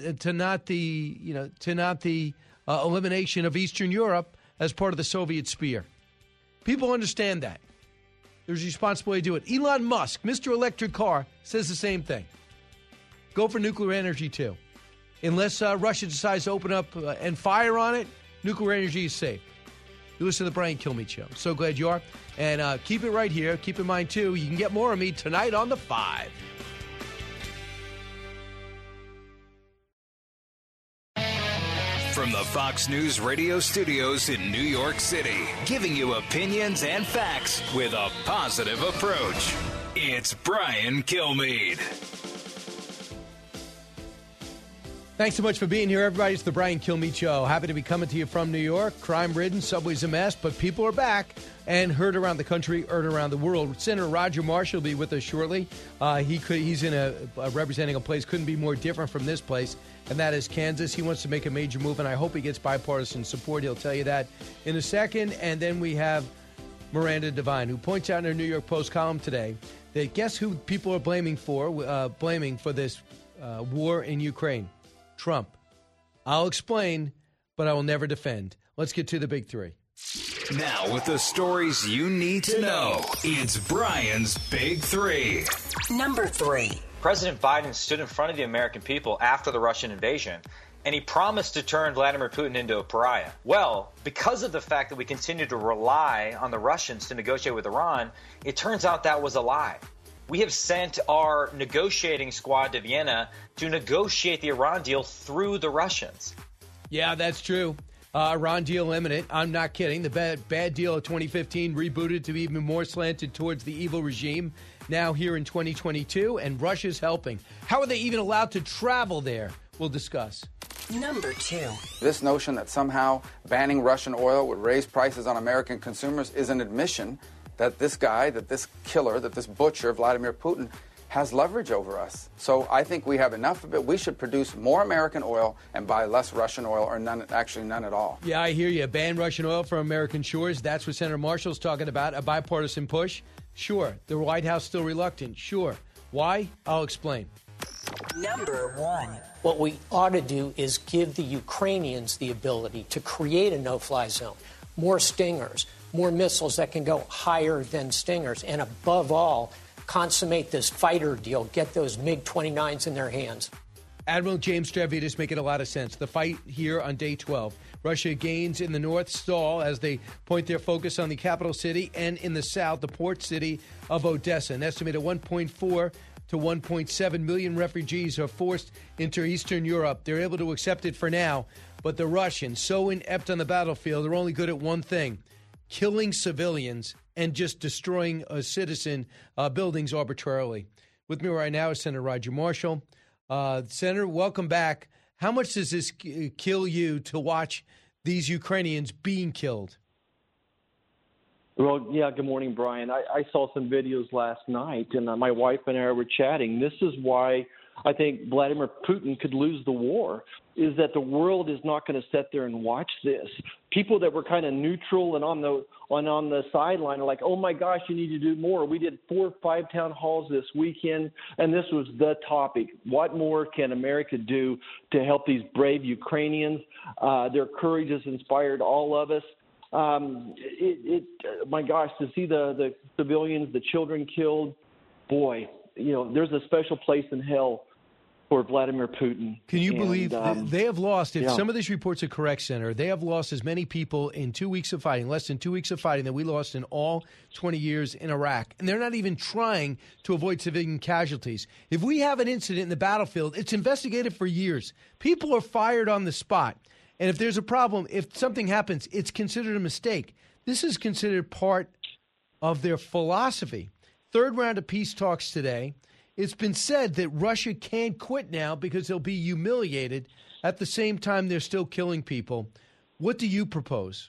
the elimination of Eastern Europe as part of the Soviet spear. People understand that. There's a responsibility to do it. Elon Musk, Mr. Electric Car, says the same thing. Go for nuclear energy, too. Unless Russia decides to open up and fire on it, nuclear energy is safe. You listen to the Brian Kilmeade Show. So glad you are. And keep it right here. Keep in mind, too, you can get more of me tonight on The 5. from the Fox News radio studios in New York City, giving you opinions and facts with a positive approach. It's Brian Kilmeade. Thanks so much for being here, everybody. It's the Brian Kilmeade Show. Happy to be coming to you from New York. Crime-ridden, subway's a mess, but people are back and heard around the country, heard around the world. Senator Roger Marshall will be with us shortly. He's representing a place couldn't be more different from this place, and that is Kansas. He wants to make a major move, and I hope he gets bipartisan support. He'll tell you that in a second. And then we have Miranda Devine, who points out in her New York Post column today that guess who people are blaming for this war in Ukraine? Trump. I'll explain, but I will never defend. Let's get to the big three. Now, with the stories you need to know, it's Brian's Big Three. Number 3. President Biden stood in front of the American people after the Russian invasion, and he promised to turn Vladimir Putin into a pariah. Well, because of the fact that we continue to rely on the Russians to negotiate with Iran, it turns out that was a lie. We have sent our negotiating squad to Vienna to negotiate the Iran deal through the Russians. Yeah, that's true. Iran deal imminent. I'm not kidding. The bad deal of 2015 rebooted to be even more slanted towards the evil regime now here in 2022, and Russia's helping. How are they even allowed to travel there? We'll discuss. Number 2. This notion that somehow banning Russian oil would raise prices on American consumers is an admission that this guy, that this killer, that this butcher, Vladimir Putin, has leverage over us. So I think we have enough of it. We should produce more American oil and buy less Russian oil, or none at all. Yeah, I hear you. Ban Russian oil from American shores. That's what Senator Marshall's talking about, a bipartisan push. Sure. The White House still reluctant. Sure. Why? I'll explain. Number 1. What we ought to do is give the Ukrainians the ability to create a no-fly zone, more Stingers, more missiles that can go higher than Stingers, and above all, consummate this fighter deal, get those MiG-29s in their hands. Admiral James Stavridis making a lot of sense. The fight here on day 12. Russia gains in the north stall as they point their focus on the capital city, and in the south, the port city of Odessa. An estimated 1.4 to 1.7 million refugees are forced into Eastern Europe. They're able to accept it for now, but the Russians, so inept on the battlefield, they're only good at one thing: killing civilians and just destroying citizen buildings arbitrarily. With me right now is Senator Roger Marshall. Senator, welcome back. How much does this kill you to watch these Ukrainians being killed? Well, yeah, good morning, Brian. I saw some videos last night, and my wife and I were chatting. This is why I think Vladimir Putin could lose the war, is that the world is not going to sit there and watch this. People that were kind of neutral and on the sideline are like, oh, my gosh, you need to do more. We did 4 or 5 town halls this weekend, and this was the topic. What more can America do to help these brave Ukrainians? Their courage has inspired all of us. My gosh, to see the civilians, the children killed, boy, there's a special place in hell for Vladimir Putin. Can you believe they have lost, if some of these reports are correct, Senator, they have lost as many people in 2 weeks of fighting, less than 2 weeks of fighting, that we lost in all 20 years in Iraq. And they're not even trying to avoid civilian casualties. If we have an incident in the battlefield, it's investigated for years. People are fired on the spot. And if there's a problem, if something happens, it's considered a mistake. This is considered part of their philosophy. Third round of peace talks today. It's been said that Russia can't quit now because they'll be humiliated. At the same time, they're still killing people. What do you propose?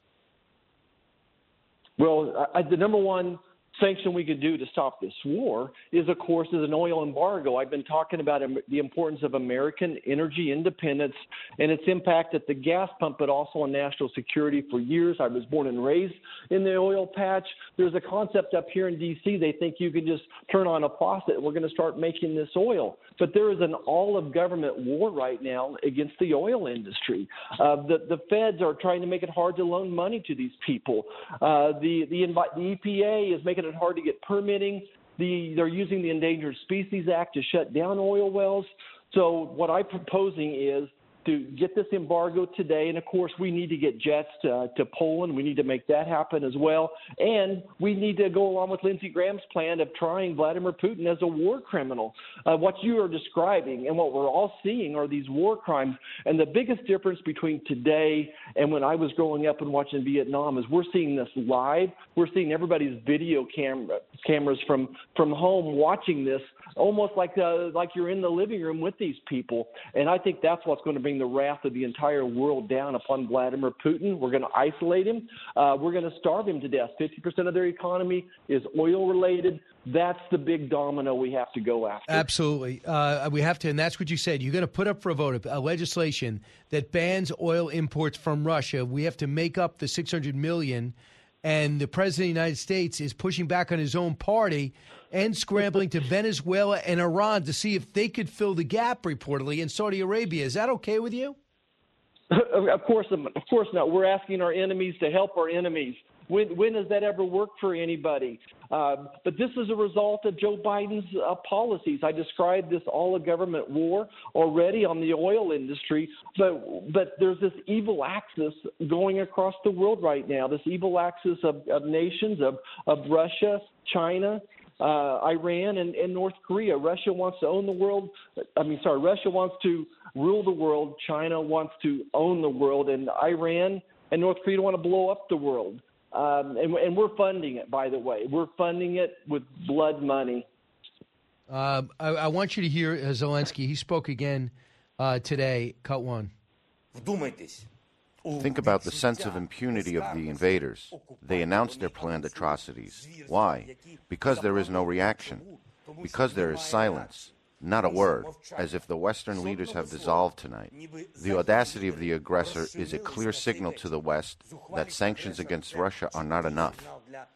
Well, the number one sanction we could do to stop this war is, of course, an oil embargo. I've been talking about the importance of American energy independence and its impact at the gas pump, but also on national security for years. I was born and raised in the oil patch. There's a concept up here in D.C. They think you can just turn on a faucet and we're going to start making this oil. But there is an all-of-government war right now against the oil industry. The feds are trying to make it hard to loan money to these people. The EPA is making it hard to get permitting. They're using the Endangered Species Act to shut down oil wells. So what I'm proposing is to get this embargo today. And, of course, we need to get jets to Poland. We need to make that happen as well. And we need to go along with Lindsey Graham's plan of trying Vladimir Putin as a war criminal. What you are describing and what we're all seeing are these war crimes. And the biggest difference between today and when I was growing up and watching Vietnam is we're seeing this live. We're seeing everybody's video cameras from home watching this, almost like you're in the living room with these people. And I think that's what's going to bring the wrath of the entire world down upon Vladimir Putin. We're going to isolate him. We're going to starve him to death. 50% of their economy is oil-related. That's the big domino we have to go after. Absolutely. We have to, and that's what you said. You're going to put up for a vote a legislation that bans oil imports from Russia. We have to make up the $600 million, and the President of the United States is pushing back on his own party and scrambling to Venezuela and Iran to see if they could fill the gap, reportedly, in Saudi Arabia. Is that okay with you? Of course not. We're asking our enemies to help our enemies. When has that ever worked for anybody? But this is a result of Joe Biden's policies. I described this all-of-government war already on the oil industry, but there's this evil axis going across the world right now, this evil axis of nations, of Russia, China, Iran, and North Korea. Russia wants to own the world. Russia wants to rule the world. China wants to own the world. And Iran and North Korea want to blow up the world. And we're funding it, by the way. We're funding it with blood money. I want you to hear Zelensky. He spoke again today. Cut one. Think about the sense of impunity of the invaders. They announced their planned atrocities. Why? Because there is no reaction. Because there is silence. Not a word, as if the Western leaders have dissolved tonight. The audacity of the aggressor is a clear signal to the West that sanctions against Russia are not enough.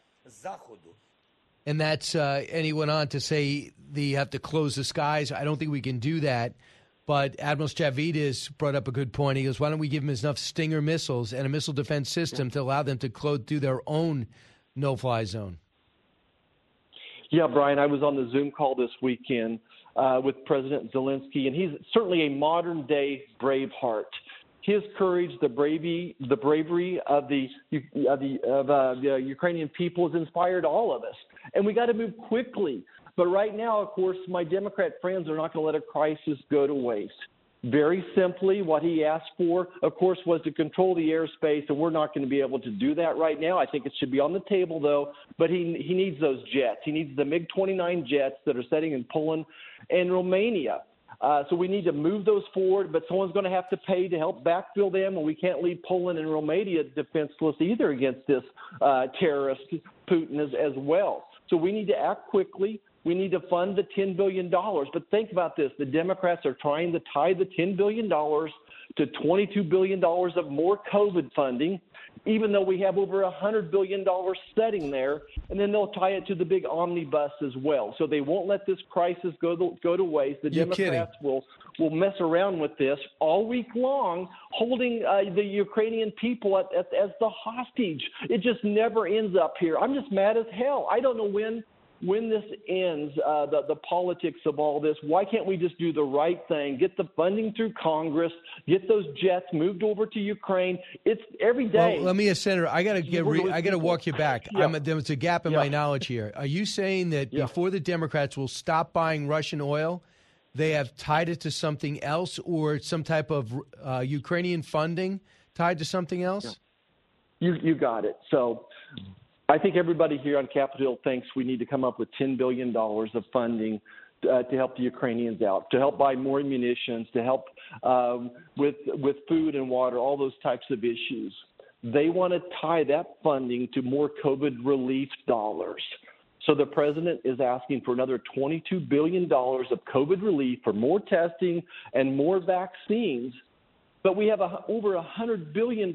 And and he went on to say you have to close the skies. I don't think we can do that. But Admiral Stavridis brought up a good point. He goes, why don't we give them enough Stinger missiles and a missile defense system to allow them to do their own no-fly zone? Yeah, Brian, I was on the Zoom call this weekend with President Zelensky, and he's certainly a modern-day Braveheart. His courage, the bravery of the Ukrainian people has inspired all of us, and we got to move quickly. But right now, of course, my Democrat friends are not going to let a crisis go to waste. Very simply, what he asked for, of course, was to control the airspace, and we're not going to be able to do that right now. I think it should be on the table, though, but he needs those jets. He needs the MiG-29 jets that are setting in Poland and Romania. So we need to move those forward, but someone's going to have to pay to help backfill them, and we can't leave Poland and Romania defenseless either against this terrorist Putin as well. So we need to act quickly. We need to fund the $10 billion. But think about this. The Democrats are trying to tie the $10 billion to $22 billion of more COVID funding, even though we have over $100 billion sitting there. And then they'll tie it to the big omnibus as well. So they won't let this crisis go to waste. The Democrats will mess around with this all week long, holding the Ukrainian people as the hostage. It just never ends up here. I'm just mad as hell. I don't know when this ends, the politics of all this. Why can't we just do the right thing, get the funding through Congress, get those jets moved over to Ukraine? It's every day. Well, let me, Senator, I got to walk you back. Yeah. There's a gap in my knowledge here. Are you saying that before the Democrats will stop buying Russian oil, they have tied it to something else, or some type of Ukrainian funding tied to something else? Yeah. You got it. So I think everybody here on Capitol Hill thinks we need to come up with $10 billion of funding to help the Ukrainians out, to help buy more munitions, to help with food and water, all those types of issues. They want to tie that funding to more COVID relief dollars. So the president is asking for another $22 billion of COVID relief for more testing and more vaccines. But we have over $100 billion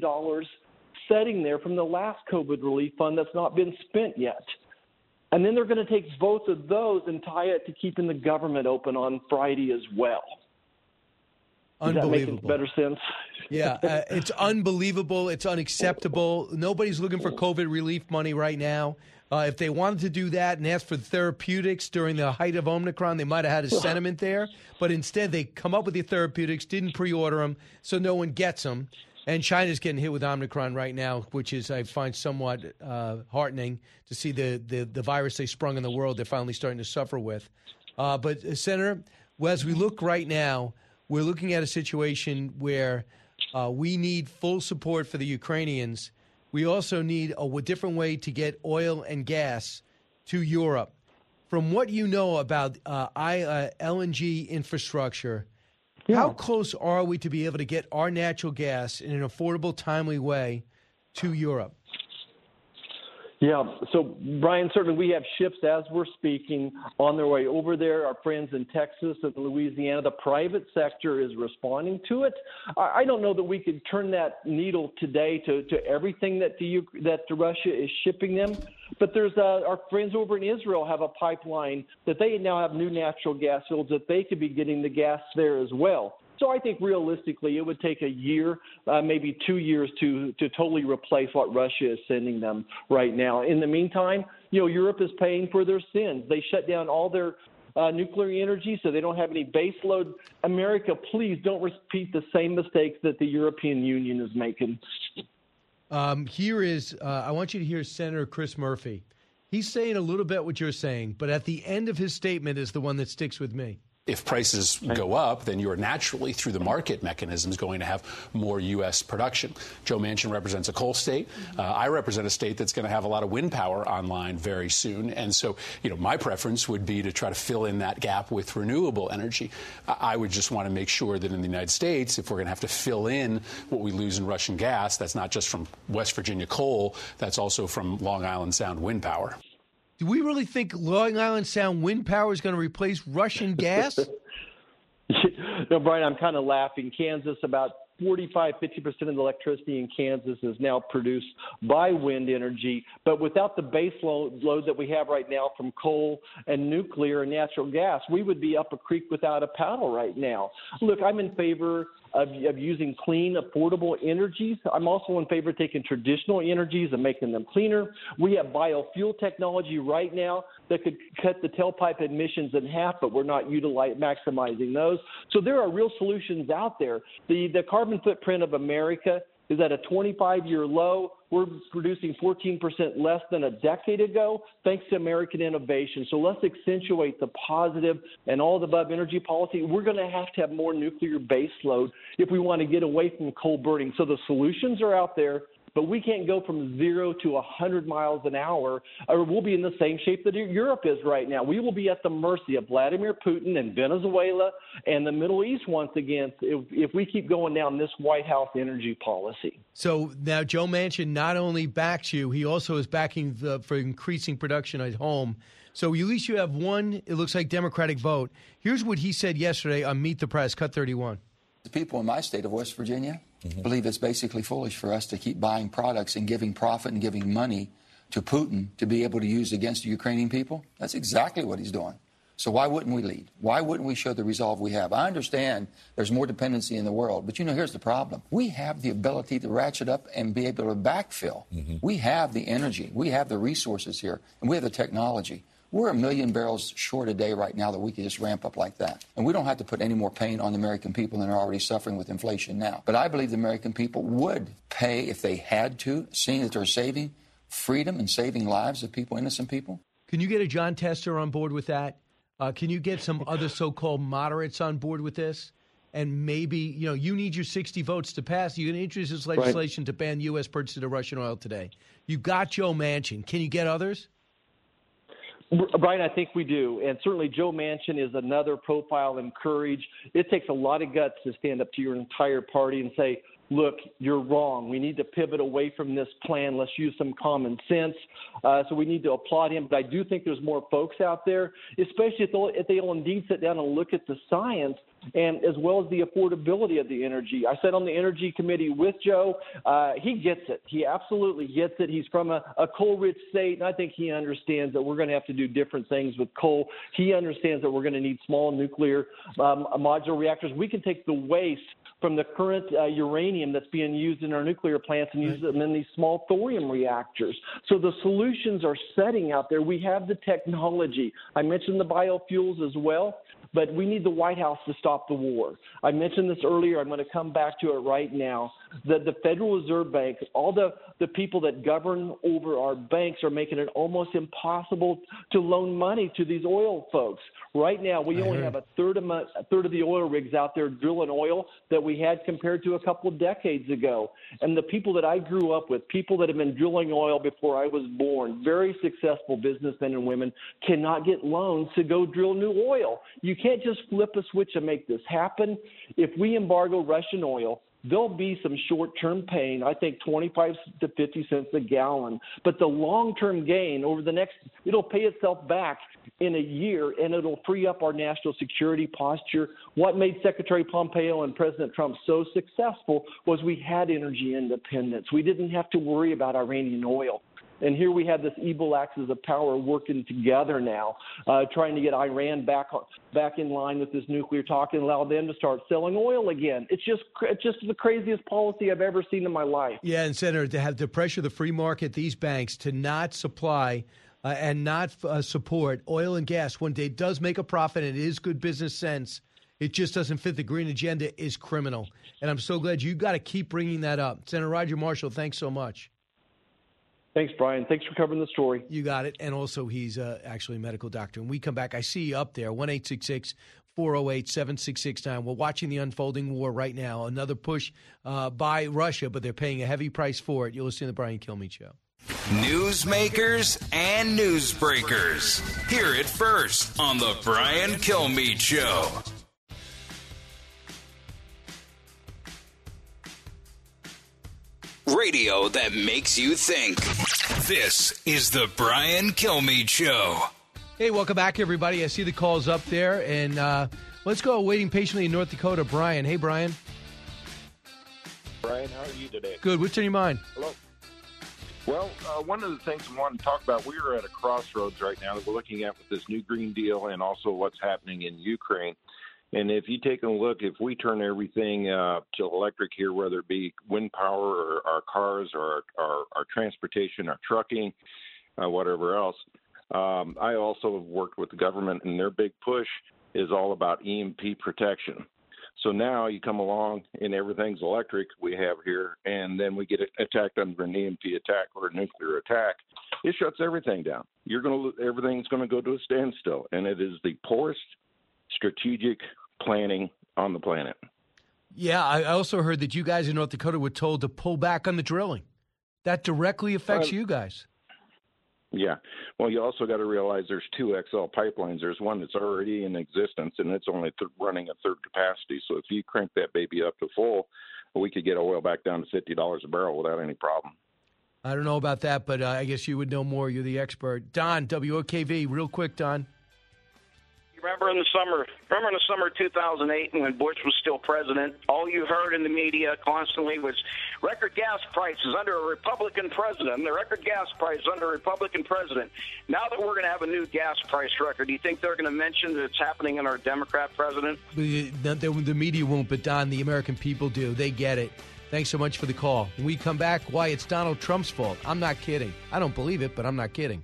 setting there from the last COVID relief fund that's not been spent yet. And then they're going to take both of those and tie it to keeping the government open on Friday as well. Is that making better sense? Yeah, it's unbelievable. It's unacceptable. Nobody's looking for COVID relief money right now. If they wanted to do that and ask for therapeutics during the height of Omicron, they might have had a sentiment there. But instead, they come up with the therapeutics, didn't pre-order them, so no one gets them. And China's getting hit with Omicron right now, which is, I find, somewhat heartening to see the virus they sprung in the world they're finally starting to suffer with. But, Senator, as we look right now, we're looking at a situation where we need full support for the Ukrainians. We also need a different way to get oil and gas to Europe. From what you know about LNG infrastructure, how close are we to be able to get our natural gas in an affordable, timely way to Europe? Yeah, so, Brian, certainly we have ships as we're speaking on their way over there. Our friends in Texas and Louisiana, the private sector is responding to it. I don't know that we could turn that needle today to everything that Russia is shipping them. But there's our friends over in Israel have a pipeline that they now have new natural gas fields that they could be getting the gas there as well. So I think realistically it would take a year, maybe 2 years to totally replace what Russia is sending them right now. In the meantime, Europe is paying for their sins. They shut down all their nuclear energy so they don't have any base load. America, please don't repeat the same mistakes that the European Union is making. I want you to hear Senator Chris Murphy. He's saying a little bit what you're saying, but at the end of his statement is the one that sticks with me. If prices go up, then you're naturally, through the market mechanisms, going to have more U.S. production. Joe Manchin represents a coal state. I represent a state that's going to have a lot of wind power online very soon. And so, my preference would be to try to fill in that gap with renewable energy. I would just want to make sure that in the United States, if we're going to have to fill in what we lose in Russian gas, that's not just from West Virginia coal, that's also from Long Island Sound wind power. Do we really think Long Island Sound wind power is going to replace Russian gas? No, Brian, I'm kind of laughing. Kansas, about 45, 50% of the electricity in Kansas is now produced by wind energy. But without the base load that we have right now from coal and nuclear and natural gas, we would be up a creek without a paddle right now. Look, I'm in favor of using clean, affordable energies. I'm also in favor of taking traditional energies and making them cleaner. We have biofuel technology right now that could cut the tailpipe emissions in half, but we're not maximizing those. So there are real solutions out there. The carbon footprint of America is at a 25-year low. We're producing 14% less than a decade ago, thanks to American innovation. So let's accentuate the positive and all the above energy policy. We're going to have more nuclear base load if we want to get away from coal burning. So the solutions are out there, but we can't go from 0 to 100 miles an hour, or we'll be in the same shape that Europe is right now. We will be at the mercy of Vladimir Putin and Venezuela and the Middle East once again if we keep going down this White House energy policy. So now Joe Manchin not only backs you, he also is backing for increasing production at home. So at least you have one, it looks like, Democratic vote. Here's what he said yesterday on Meet the Press, Cut 31. The people in my state of West Virginia believe it's basically foolish for us to keep buying products and giving profit and giving money to Putin to be able to use against the Ukrainian people. That's exactly what he's doing. So why wouldn't we lead? Why wouldn't we show the resolve we have? I understand there's more dependency in the world, but here's the problem. We have the ability to ratchet up and be able to backfill. We have the energy. We have the resources here, and we have the technology. We're 1 million barrels short a day right now that we can just ramp up like that. And we don't have to put any more pain on the American people than are already suffering with inflation now. But I believe the American people would pay if they had to, seeing that they're saving freedom and saving lives of people, innocent people. Can you get a John Tester on board with that? Can you get some other so-called moderates on board with this? And maybe, you need your 60 votes to pass. You're going to introduce this legislation to ban U.S. purchases of Russian oil today. You got Joe Manchin. Can you get others? Brian, I think we do. And certainly Joe Manchin is another profile and courage. It takes a lot of guts to stand up to your entire party and say, look, you're wrong. We need to pivot away from this plan. Let's use some common sense. So we need to applaud him. But I do think there's more folks out there, especially if they'll indeed sit down and look at the science and as well as the affordability of the energy. I sat on the Energy Committee with Joe. He gets it. He absolutely gets it. He's from a coal-rich state, and I think he understands that we're going to have to do different things with coal. He understands that we're going to need small nuclear modular reactors. We can take the waste from the current uranium that's being used in our nuclear plants and use them in these small thorium reactors. So the solutions are setting out there. We have the technology. I mentioned the biofuels as well, but we need the White House to stop the war. I mentioned this earlier. I'm going to come back to it right now. That the Federal Reserve Bank, all the people that govern over our banks are making it almost impossible to loan money to these oil folks. Right now, we only have a third of the oil rigs out there drilling oil that we had compared to a couple of decades ago. And the people that I grew up with, people that have been drilling oil before I was born, very successful businessmen and women, cannot get loans to go drill new oil. You can't just flip a switch and make this happen. If we embargo Russian oil, there'll be some short-term pain, I think 25 to 50 cents a gallon. But the long-term gain over the next, it'll pay itself back in a year, and it'll free up our national security posture. What made Secretary Pompeo and President Trump so successful was we had energy independence. We didn't have to worry about Iranian oil. And here we have this evil axis of power working together now, trying to get Iran back in line with this nuclear talk and allow them to start selling oil again. It's just the craziest policy I've ever seen in my life. Yeah, and Senator, to have to pressure the free market, these banks to not supply and not support oil and gas when it does make a profit and it is good business sense. It just doesn't fit the green agenda is criminal. And I'm so glad you got to keep bringing that up. Senator Roger Marshall, thanks so much. Thanks, Brian. Thanks for covering the story. You got it. And also, he's actually a medical doctor. And we come back. I see you up there, 1-866-408-7669. We're watching the unfolding war right now. Another push by Russia, but they're paying a heavy price for it. You'll listen to the Brian Kilmeade Show. Newsmakers and newsbreakers. Hear it first on the Brian Kilmeade Show. Radio that makes you think. This is the Brian Kilmeade Show. Hey, welcome back, everybody. I see the calls up there, and let's go waiting patiently in North Dakota. Brian. Hey, Brian. Brian, how are you today? Good. What's on your mind? Hello. Well, one of the things I wanted to talk about, we are at a crossroads right now that we're looking at with this new Green Deal and also what's happening in Ukraine. And if you take a look, if we turn everything to electric here, whether it be wind power or our cars or our transportation, our trucking, whatever else, I also have worked with the government, and their big push is all about EMP protection. So now you come along and everything's electric we have here, and then we get attacked under an EMP attack or a nuclear attack. It shuts everything down. Everything's going to go to a standstill, and it is the poorest strategic planning on the planet. Yeah, I also heard that you guys in North Dakota were told to pull back on the drilling. That directly affects you guys. Yeah. Well, you also got to realize there's two XL pipelines. There's one that's already in existence, and it's only running at third capacity. So if you crank that baby up to full, we could get oil back down to $50 a barrel without any problem. I don't know about that, but I guess you would know more. You're the expert. Don, WOKV, real quick, Don. Remember in the summer of 2008 when Bush was still president, all you heard in the media constantly was record gas prices under a Republican president, the record gas price under a Republican president. Now that we're going to have a new gas price record, do you think they're going to mention that it's happening in our Democrat president? The media won't, but Don, the American people do. They get it. Thanks so much for the call. When we come back, why it's Donald Trump's fault. I'm not kidding. I don't believe it, but I'm not kidding.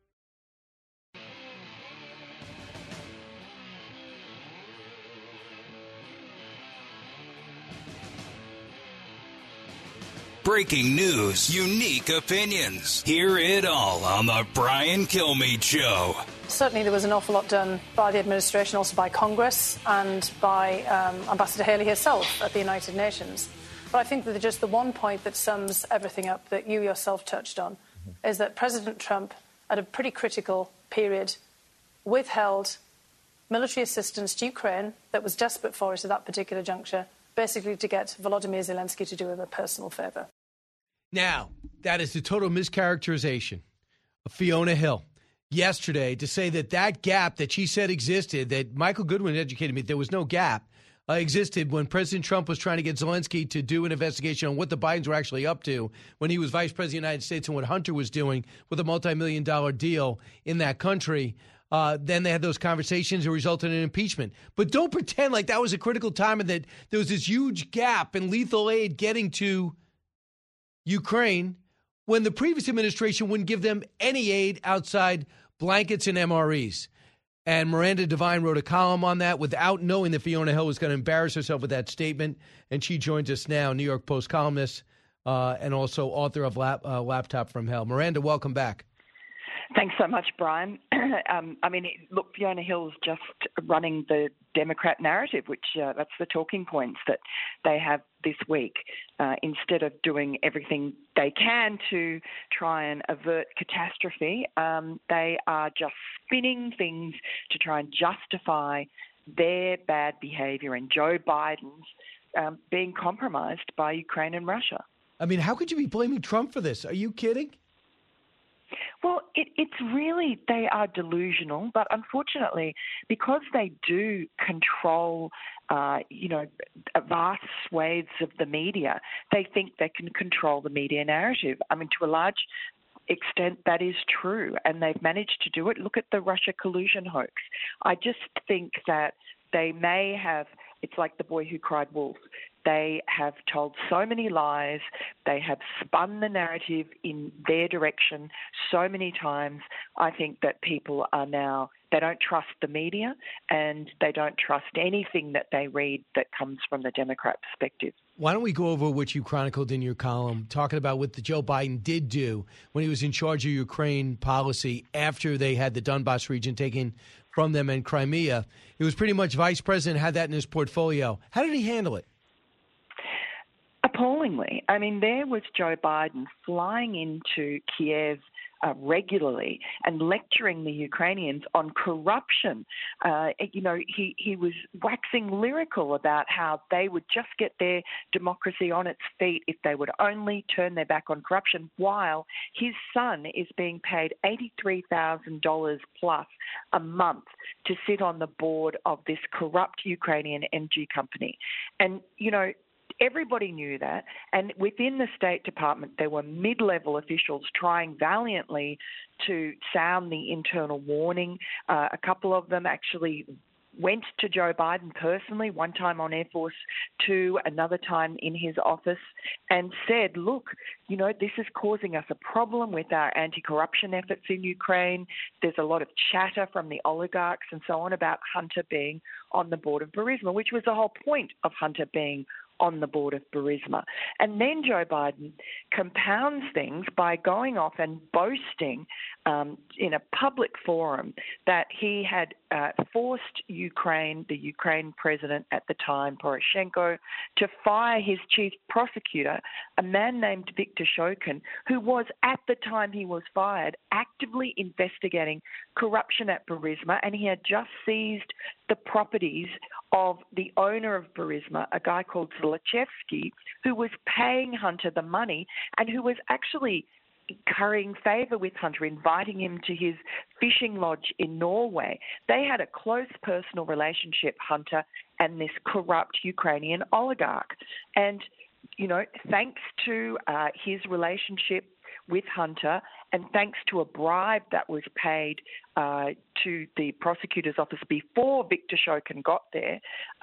Breaking news, unique opinions. Hear it all on the Brian Kilmeade Show. Certainly there was an awful lot done by the administration, also by Congress and by Ambassador Haley herself at the United Nations. But I think that just the one point that sums everything up that you yourself touched on is that President Trump, at a pretty critical period, withheld military assistance to Ukraine that was desperate for us at that particular juncture, basically to get Volodymyr Zelensky to do him a personal favor. Now, that is the total mischaracterization of Fiona Hill yesterday to say that gap that she said existed, that Michael Goodwin educated me, there was no gap. existed when President Trump was trying to get Zelensky to do an investigation on what the Bidens were actually up to when he was vice president of the United States and what Hunter was doing with a multi-million-dollar deal in that country. Then they had those conversations that resulted in impeachment. But don't pretend like that was a critical time and that there was this huge gap in lethal aid getting to Ukraine when the previous administration wouldn't give them any aid outside blankets and MREs. And Miranda Devine wrote a column on that without knowing that Fiona Hill was going to embarrass herself with that statement. And she joins us now, New York Post columnist and also author of Laptop from Hell. Miranda, welcome back. Thanks so much, Brian. Look, Fiona Hill's just running the Democrat narrative, which that's the talking points that they have this week. Instead of doing everything they can to try and avert catastrophe, they are just spinning things to try and justify their bad behavior and Joe Biden's being compromised by Ukraine and Russia. I mean, how could you be blaming Trump for this? Are you kidding? Well, it's really, they are delusional, but unfortunately, because they do control, vast swathes of the media, they think they can control the media narrative. I mean, to a large extent, that is true, and they've managed to do it. Look at the Russia collusion hoax. I just think that they may have, it's like the boy who cried wolf. They have told so many lies. They have spun the narrative in their direction so many times. I think that people are now, they don't trust the media and they don't trust anything that they read that comes from the Democrat perspective. Why don't we go over what you chronicled in your column, talking about what Joe Biden did do when he was in charge of Ukraine policy after they had the Donbas region taken from them and Crimea. It was pretty much vice president had that in his portfolio. How did he handle it? Appallingly. I mean, there was Joe Biden flying into Kiev regularly and lecturing the Ukrainians on corruption. He was waxing lyrical about how they would just get their democracy on its feet if they would only turn their back on corruption, while his son is being paid $83,000 plus a month to sit on the board of this corrupt Ukrainian energy company. And, everybody knew that, and within the State Department, there were mid-level officials trying valiantly to sound the internal warning. A couple of them actually went to Joe Biden personally, one time on Air Force 2, another time in his office, and said, look, this is causing us a problem with our anti-corruption efforts in Ukraine. There's a lot of chatter from the oligarchs and so on about Hunter being on the board of Burisma, which was the whole point of Hunter being on the board of Burisma. And then Joe Biden compounds things by going off and boasting in a public forum that he had forced the Ukraine president at the time, Poroshenko, to fire his chief prosecutor, a man named Viktor Shokin, who was, at the time he was fired, actively investigating corruption at Burisma, and he had just seized the properties of the owner of Burisma, a guy called Zlochevsky, who was paying Hunter the money and who was actually currying favor with Hunter, inviting him to his fishing lodge in Norway. They had a close personal relationship, Hunter and this corrupt Ukrainian oligarch. And, thanks to his relationship with Hunter, and thanks to a bribe that was paid to the prosecutor's office before Viktor Shokin got there,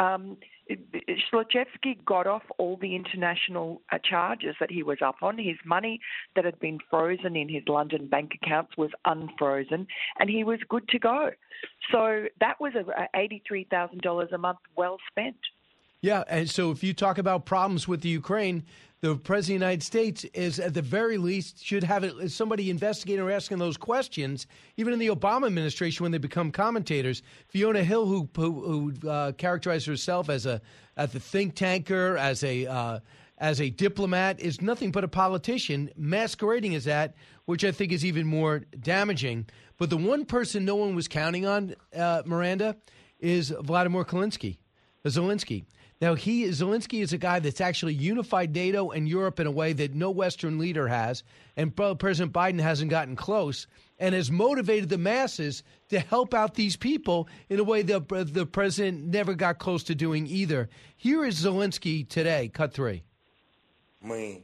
Zlochevsky got off all the international charges that he was up on. His money that had been frozen in his London bank accounts was unfrozen, and he was good to go. So that was $83,000 a month well spent. Yeah, and so if you talk about problems with the Ukraine, the President of the United States is, at the very least, should have somebody investigating or asking those questions, even in the Obama administration when they become commentators. Fiona Hill, who characterized herself as a think tanker, as a diplomat, is nothing but a politician masquerading as that, which I think is even more damaging. But the one person no one was counting on, Miranda, is Vladimir Zelensky. Now, Zelensky is a guy that's actually unified NATO and Europe in a way that no Western leader has, and President Biden hasn't gotten close, and has motivated the masses to help out these people in a way that the president never got close to doing either. Here is Zelensky today, cut 3. We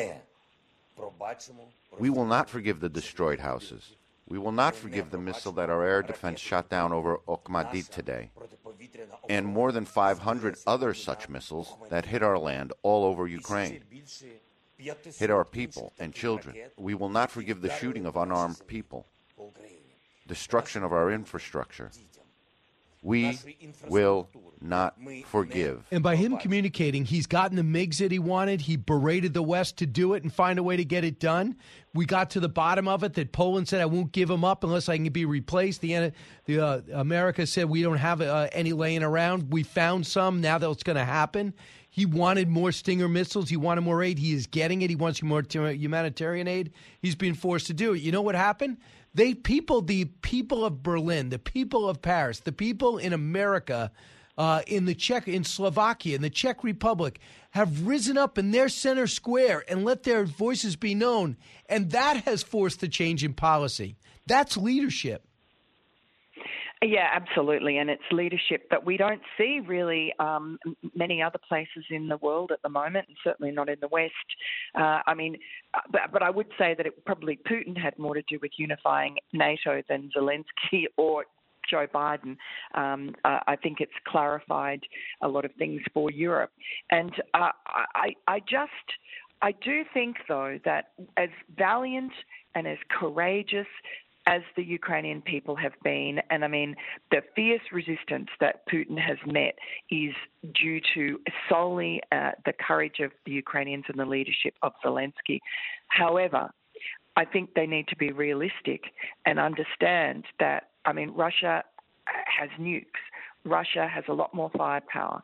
will not forgive the destroyed houses. We will not forgive the missile that our air defense shot down over Okhmadit today, and more than 500 other such missiles that hit our land all over Ukraine, hit our people and children. We will not forgive the shooting of unarmed people, destruction of our infrastructure. We will not forgive. And by him communicating, he's gotten the MiGs that he wanted. He berated the West to do it and find a way to get it done. We got to the bottom of it that Poland said, I won't give them up unless I can be replaced. America said, we don't have any laying around. We found some. Now that's going to happen. He wanted more Stinger missiles. He wanted more aid. He is getting it. He wants more humanitarian aid. He's being forced to do it. You know what happened? The people of Berlin, the people of Paris, the people in America, in Slovakia, in the Czech Republic, have risen up in their center square and let their voices be known. And that has forced the change in policy. That's leadership. Yeah, absolutely, and it's leadership that we don't see really many other places in the world at the moment, and certainly not in the West. But I would say that probably Putin had more to do with unifying NATO than Zelensky or Joe Biden. I think it's clarified a lot of things for Europe, and I do think though that as valiant and as courageous as the Ukrainian people have been, and I mean, the fierce resistance that Putin has met is due to solely the courage of the Ukrainians and the leadership of Zelensky. However, I think they need to be realistic and understand that, I mean, Russia has nukes. Russia has a lot more firepower.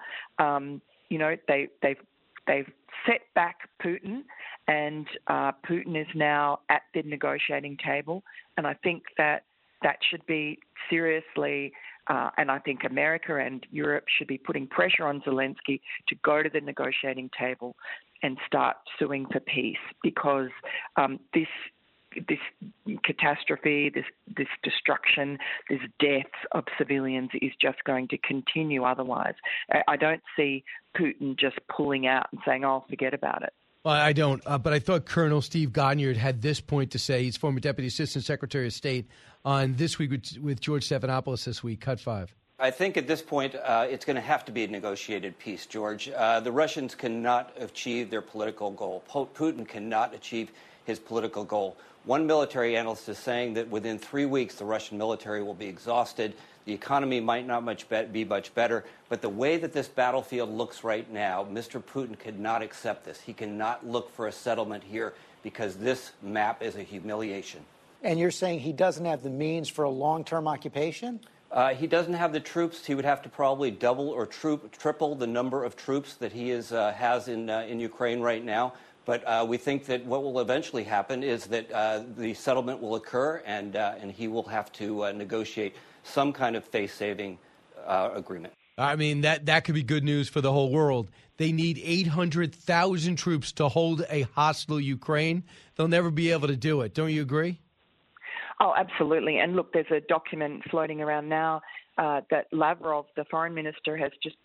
They've set back Putin, and Putin is now at the negotiating table. And I think that should be seriously, and I think America and Europe should be putting pressure on Zelensky to go to the negotiating table and start suing for peace, because this catastrophe, this destruction, this death of civilians is just going to continue otherwise. I don't see Putin just pulling out and saying, oh, forget about it. Well, I don't, but I thought Colonel Steve Gonyard had this point to say. He's former Deputy Assistant Secretary of State on This Week with George Stephanopoulos this week. Cut 5. I think at this point it's going to have to be a negotiated peace, George. The Russians cannot achieve their political goal. Putin cannot achieve his political goal. One military analyst is saying that within 3 weeks the Russian military will be exhausted. The economy might not be much better, but the way that this battlefield looks right now, Mr. Putin could not accept this. He cannot look for a settlement here because this map is a humiliation. And you're saying he doesn't have the means for a long-term occupation? He doesn't have the troops. He would have to probably double or triple the number of troops that he has in Ukraine right now. But we think that what will eventually happen is that the settlement will occur, and he will have to negotiate some kind of face-saving agreement. I mean, that could be good news for the whole world. They need 800,000 troops to hold a hostile Ukraine. They'll never be able to do it. Don't you agree? Oh, absolutely. And look, there's a document floating around now that Lavrov, the foreign minister, has just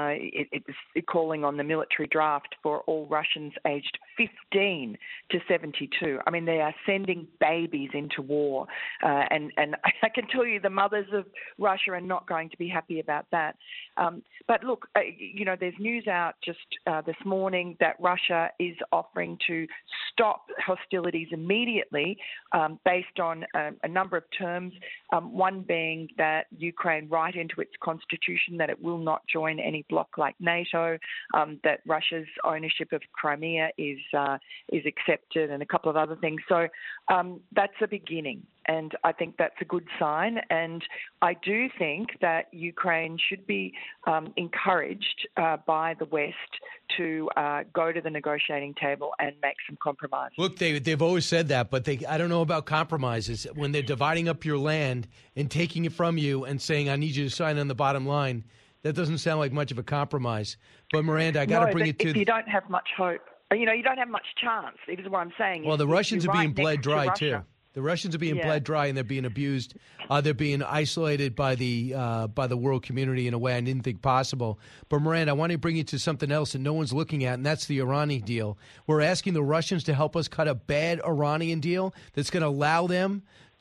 calling on the military draft for all Russians aged 15 to 72. I mean, they are sending babies into war. And I can tell you the mothers of Russia are not going to be happy about that. But look, there's news out just this morning that Russia is offering to stop hostilities immediately based on a number of terms, one being that Ukraine write into its constitution that it will not join any bloc like NATO, that Russia's ownership of Crimea is accepted, and a couple of other things. So that's a beginning, and I think that's a good sign. And I do think that Ukraine should be encouraged by the West to go to the negotiating table and make some compromises. Look, they've always said that, but I don't know about compromises. When they're dividing up your land and taking it from you and saying, I need you to sign on the bottom line, That doesn't sound like much of a compromise. But, Miranda, I got to bring it to... if you don't have much hope, you don't have much chance, is what I'm saying. Well, the Russians are being bled dry, too. The Russians are being Yeah. bled dry, and they're being abused. They're being isolated by the world community in a way I didn't think possible. But, Miranda, I want to bring you to something else that no one's looking at, and that's the Iranian deal. We're asking the Russians to help us cut a bad Iranian deal that's going to allow them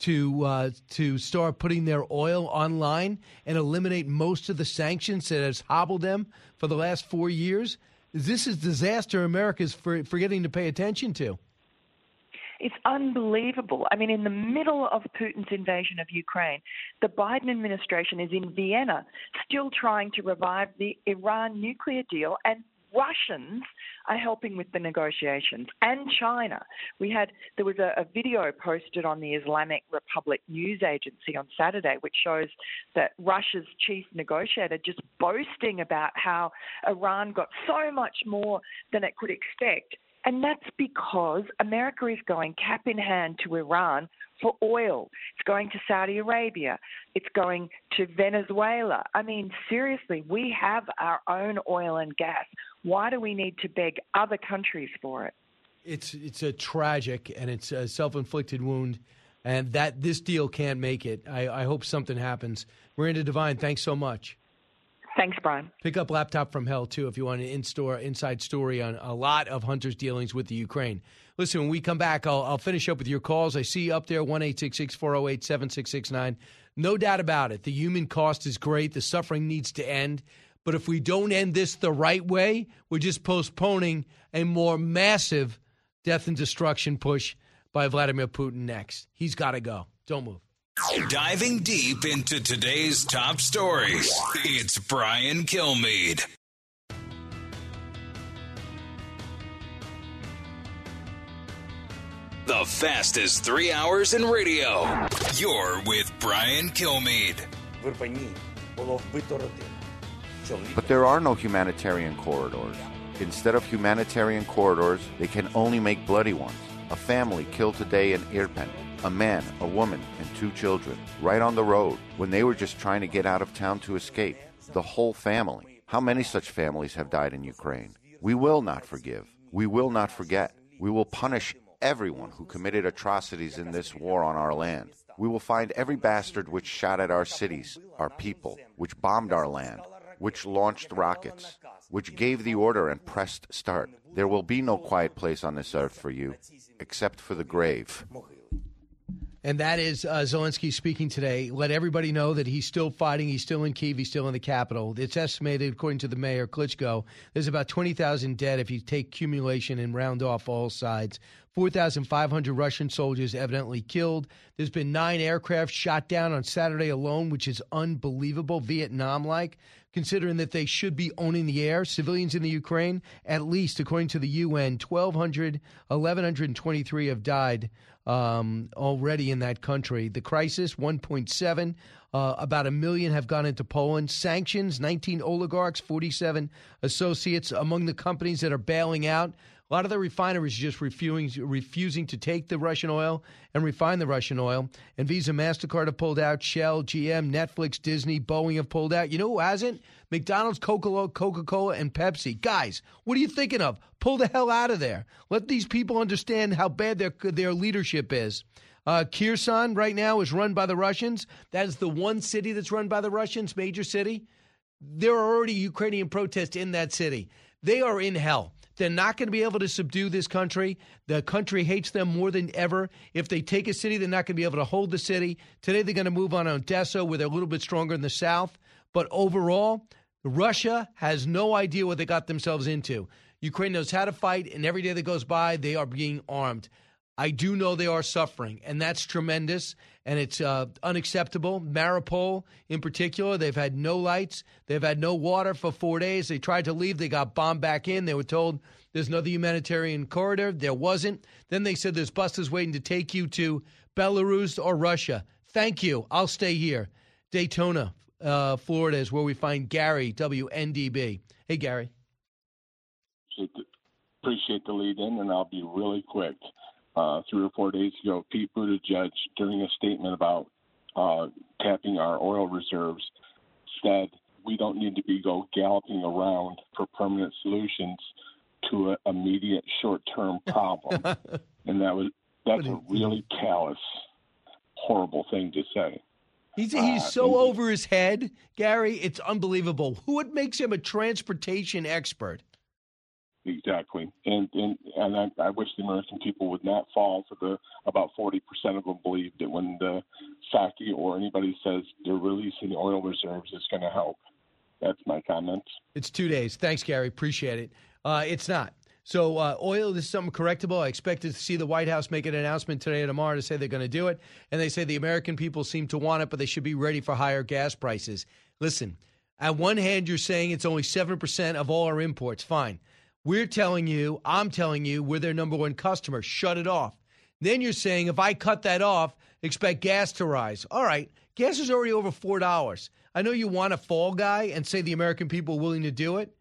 to start putting their oil online and eliminate most of the sanctions that has hobbled them for the last 4 years. This is disaster America's forgetting to pay attention to. It's unbelievable. I mean, in the middle of Putin's invasion of Ukraine, the Biden administration is in Vienna still trying to revive the Iran nuclear deal, and Russians are helping with the negotiations, and China. There was a video posted on the Islamic Republic news agency on Saturday, which shows that Russia's chief negotiator just boasting about how Iran got so much more than it could expect. And that's because America is going cap in hand to Iran for oil. It's going to Saudi Arabia. It's going to Venezuela. I mean, seriously, we have our own oil and gas. Why do we need to beg other countries for it? It's a tragic and it's a self-inflicted wound, and that this deal can't make it. I hope something happens. Miranda Devine, thanks so much. Thanks, Brian. Pick up Laptop from Hell, too, if you want an inside story on a lot of Hunter's dealings with the Ukraine. Listen, when we come back, I'll finish up with your calls. I see you up there, 1-866-408-7669. No doubt about it. The human cost is great. The suffering needs to end. But if we don't end this the right way, we're just postponing a more massive death and destruction push by Vladimir Putin next. He's got to go. Don't move. Diving deep into today's top stories, it's Brian Kilmeade. The fastest 3 hours in radio. You're with Brian Kilmeade. But there are no humanitarian corridors. Instead of humanitarian corridors, they can only make bloody ones. A family killed today in Irpin. A man, a woman, and 2 children, right on the road, when they were just trying to get out of town to escape. The whole family. How many such families have died in Ukraine? We will not forgive. We will not forget. We will punish everyone who committed atrocities in this war on our land. We will find every bastard which shot at our cities, our people, which bombed our land, which launched rockets, which gave the order and pressed start. There will be no quiet place on this earth for you, except for the grave. And that is Zelensky speaking today. Let everybody know that he's still fighting. He's still in Kyiv. He's still in the capital. It's estimated, according to the mayor, Klitschko, there's about 20,000 dead if you take accumulation and round off all sides. 4,500 Russian soldiers evidently killed. There's been 9 aircraft shot down on Saturday alone, which is unbelievable, Vietnam-like, considering that they should be owning the air. Civilians in the Ukraine, at least, according to the UN, 1,123 have died already in that country. The crisis, 1.7, about 1 million have gone into Poland. Sanctions, 19 oligarchs, 47 associates among the companies that are bailing out. A lot of the refineries just refusing to take the Russian oil and refine the Russian oil. And Visa, MasterCard have pulled out. Shell, GM, Netflix, Disney, Boeing have pulled out. You know who hasn't? McDonald's, Coca-Cola, and Pepsi. Guys, what are you thinking of? Pull the hell out of there. Let these people understand how bad their leadership is. Kherson right now is run by the Russians. That is the one city that's run by the Russians, major city. There are already Ukrainian protests in that city. They are in hell. They're not going to be able to subdue this country. The country hates them more than ever. If they take a city, they're not going to be able to hold the city. Today, they're going to move on Odessa, where they're a little bit stronger in the south. But overall, Russia has no idea what they got themselves into. Ukraine knows how to fight, and every day that goes by, they are being armed. I do know they are suffering, and that's tremendous, and it's unacceptable. Mariupol, in particular, they've had no lights. They've had no water for 4 days. They tried to leave. They got bombed back in. They were told there's another humanitarian corridor. There wasn't. Then they said there's buses waiting to take you to Belarus or Russia. Thank you. I'll stay here. Daytona, Florida is where we find Gary, WNDB. Hey, Gary. Appreciate the lead in, and I'll be really quick. 3 or 4 days ago, Pete Buttigieg, during a statement about tapping our oil reserves, said we don't need to be galloping around for permanent solutions to an immediate short-term problem. And that's a really callous, horrible thing to say. He's so over his head, Gary. It's unbelievable. What makes him a transportation expert? Exactly, and I wish the American people would not fall for about 40% of them believe that when the Psaki or anybody says they're releasing oil reserves, it's going to help. That's my comments. It's 2 days. Thanks, Gary. Appreciate it. It's not. So oil, this is something correctable. I expected to see the White House make an announcement today or tomorrow to say they're going to do it. And they say the American people seem to want it, but they should be ready for higher gas prices. Listen, on one hand, you're saying it's only 7% of all our imports. Fine. I'm telling you, we're their number one customer. Shut it off. Then you're saying if I cut that off, expect gas to rise. All right. Gas is already over $4. I know you want a fall guy and say the American people are willing to do it,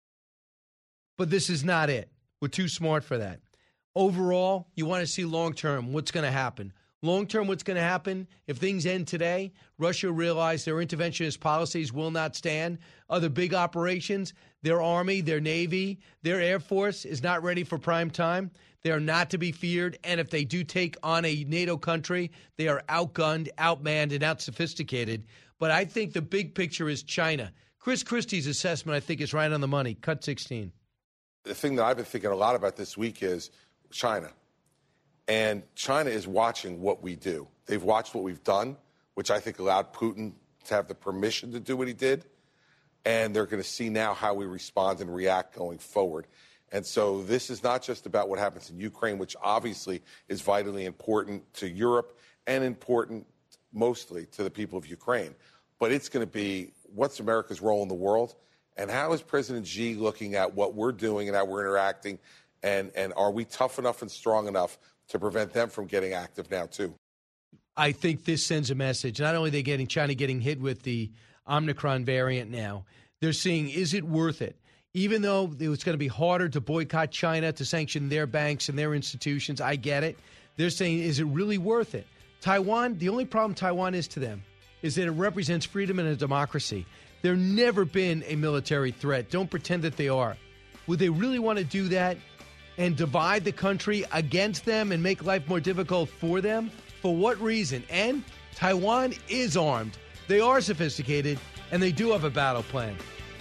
but this is not it. We're too smart for that. Overall, you want to see long-term what's going to happen. Long-term, what's going to happen if things end today, Russia realized their interventionist policies will not stand. Other big operations, their Army, their Navy, their Air Force is not ready for prime time. They are not to be feared. And if they do take on a NATO country, they are outgunned, outmanned, and out-sophisticated. But I think the big picture is China. Chris Christie's assessment, I think, is right on the money. Cut 16. The thing that I've been thinking a lot about this week is China. And China is watching what we do. They've watched what we've done, which I think allowed Putin to have the permission to do what he did. And they're going to see now how we respond and react going forward. And so this is not just about what happens in Ukraine, which obviously is vitally important to Europe and important mostly to the people of Ukraine. But it's going to be what's America's role in the world, and how is President Xi looking at what we're doing and how we're interacting, and are we tough enough and strong enough to prevent them from getting active now, too? I think this sends a message. Not only are they China getting hit with the Omicron variant now, they're seeing, is it worth it? Even though it's going to be harder to boycott China, to sanction their banks and their institutions, I get it. They're saying, is it really worth it? Taiwan, the only problem Taiwan is to them is that it represents freedom and a democracy. They've never been a military threat. Don't pretend that they are. Would they really want to do that and divide the country against them and make life more difficult for them? For what reason? And Taiwan is armed. They are sophisticated, and they do have a battle plan.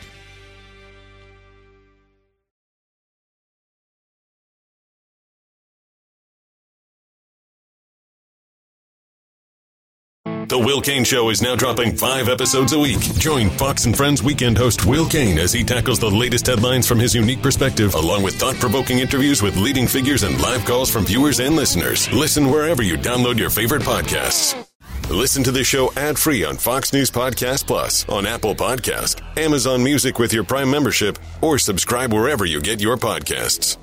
The Will Cain Show is now dropping 5 episodes a week. Join Fox and Friends weekend host Will Cain as he tackles the latest headlines from his unique perspective, along with thought-provoking interviews with leading figures and live calls from viewers and listeners. Listen wherever you download your favorite podcasts. Listen to the show ad-free on Fox News Podcast Plus, on Apple Podcast, Amazon Music with your Prime membership, or subscribe wherever you get your podcasts.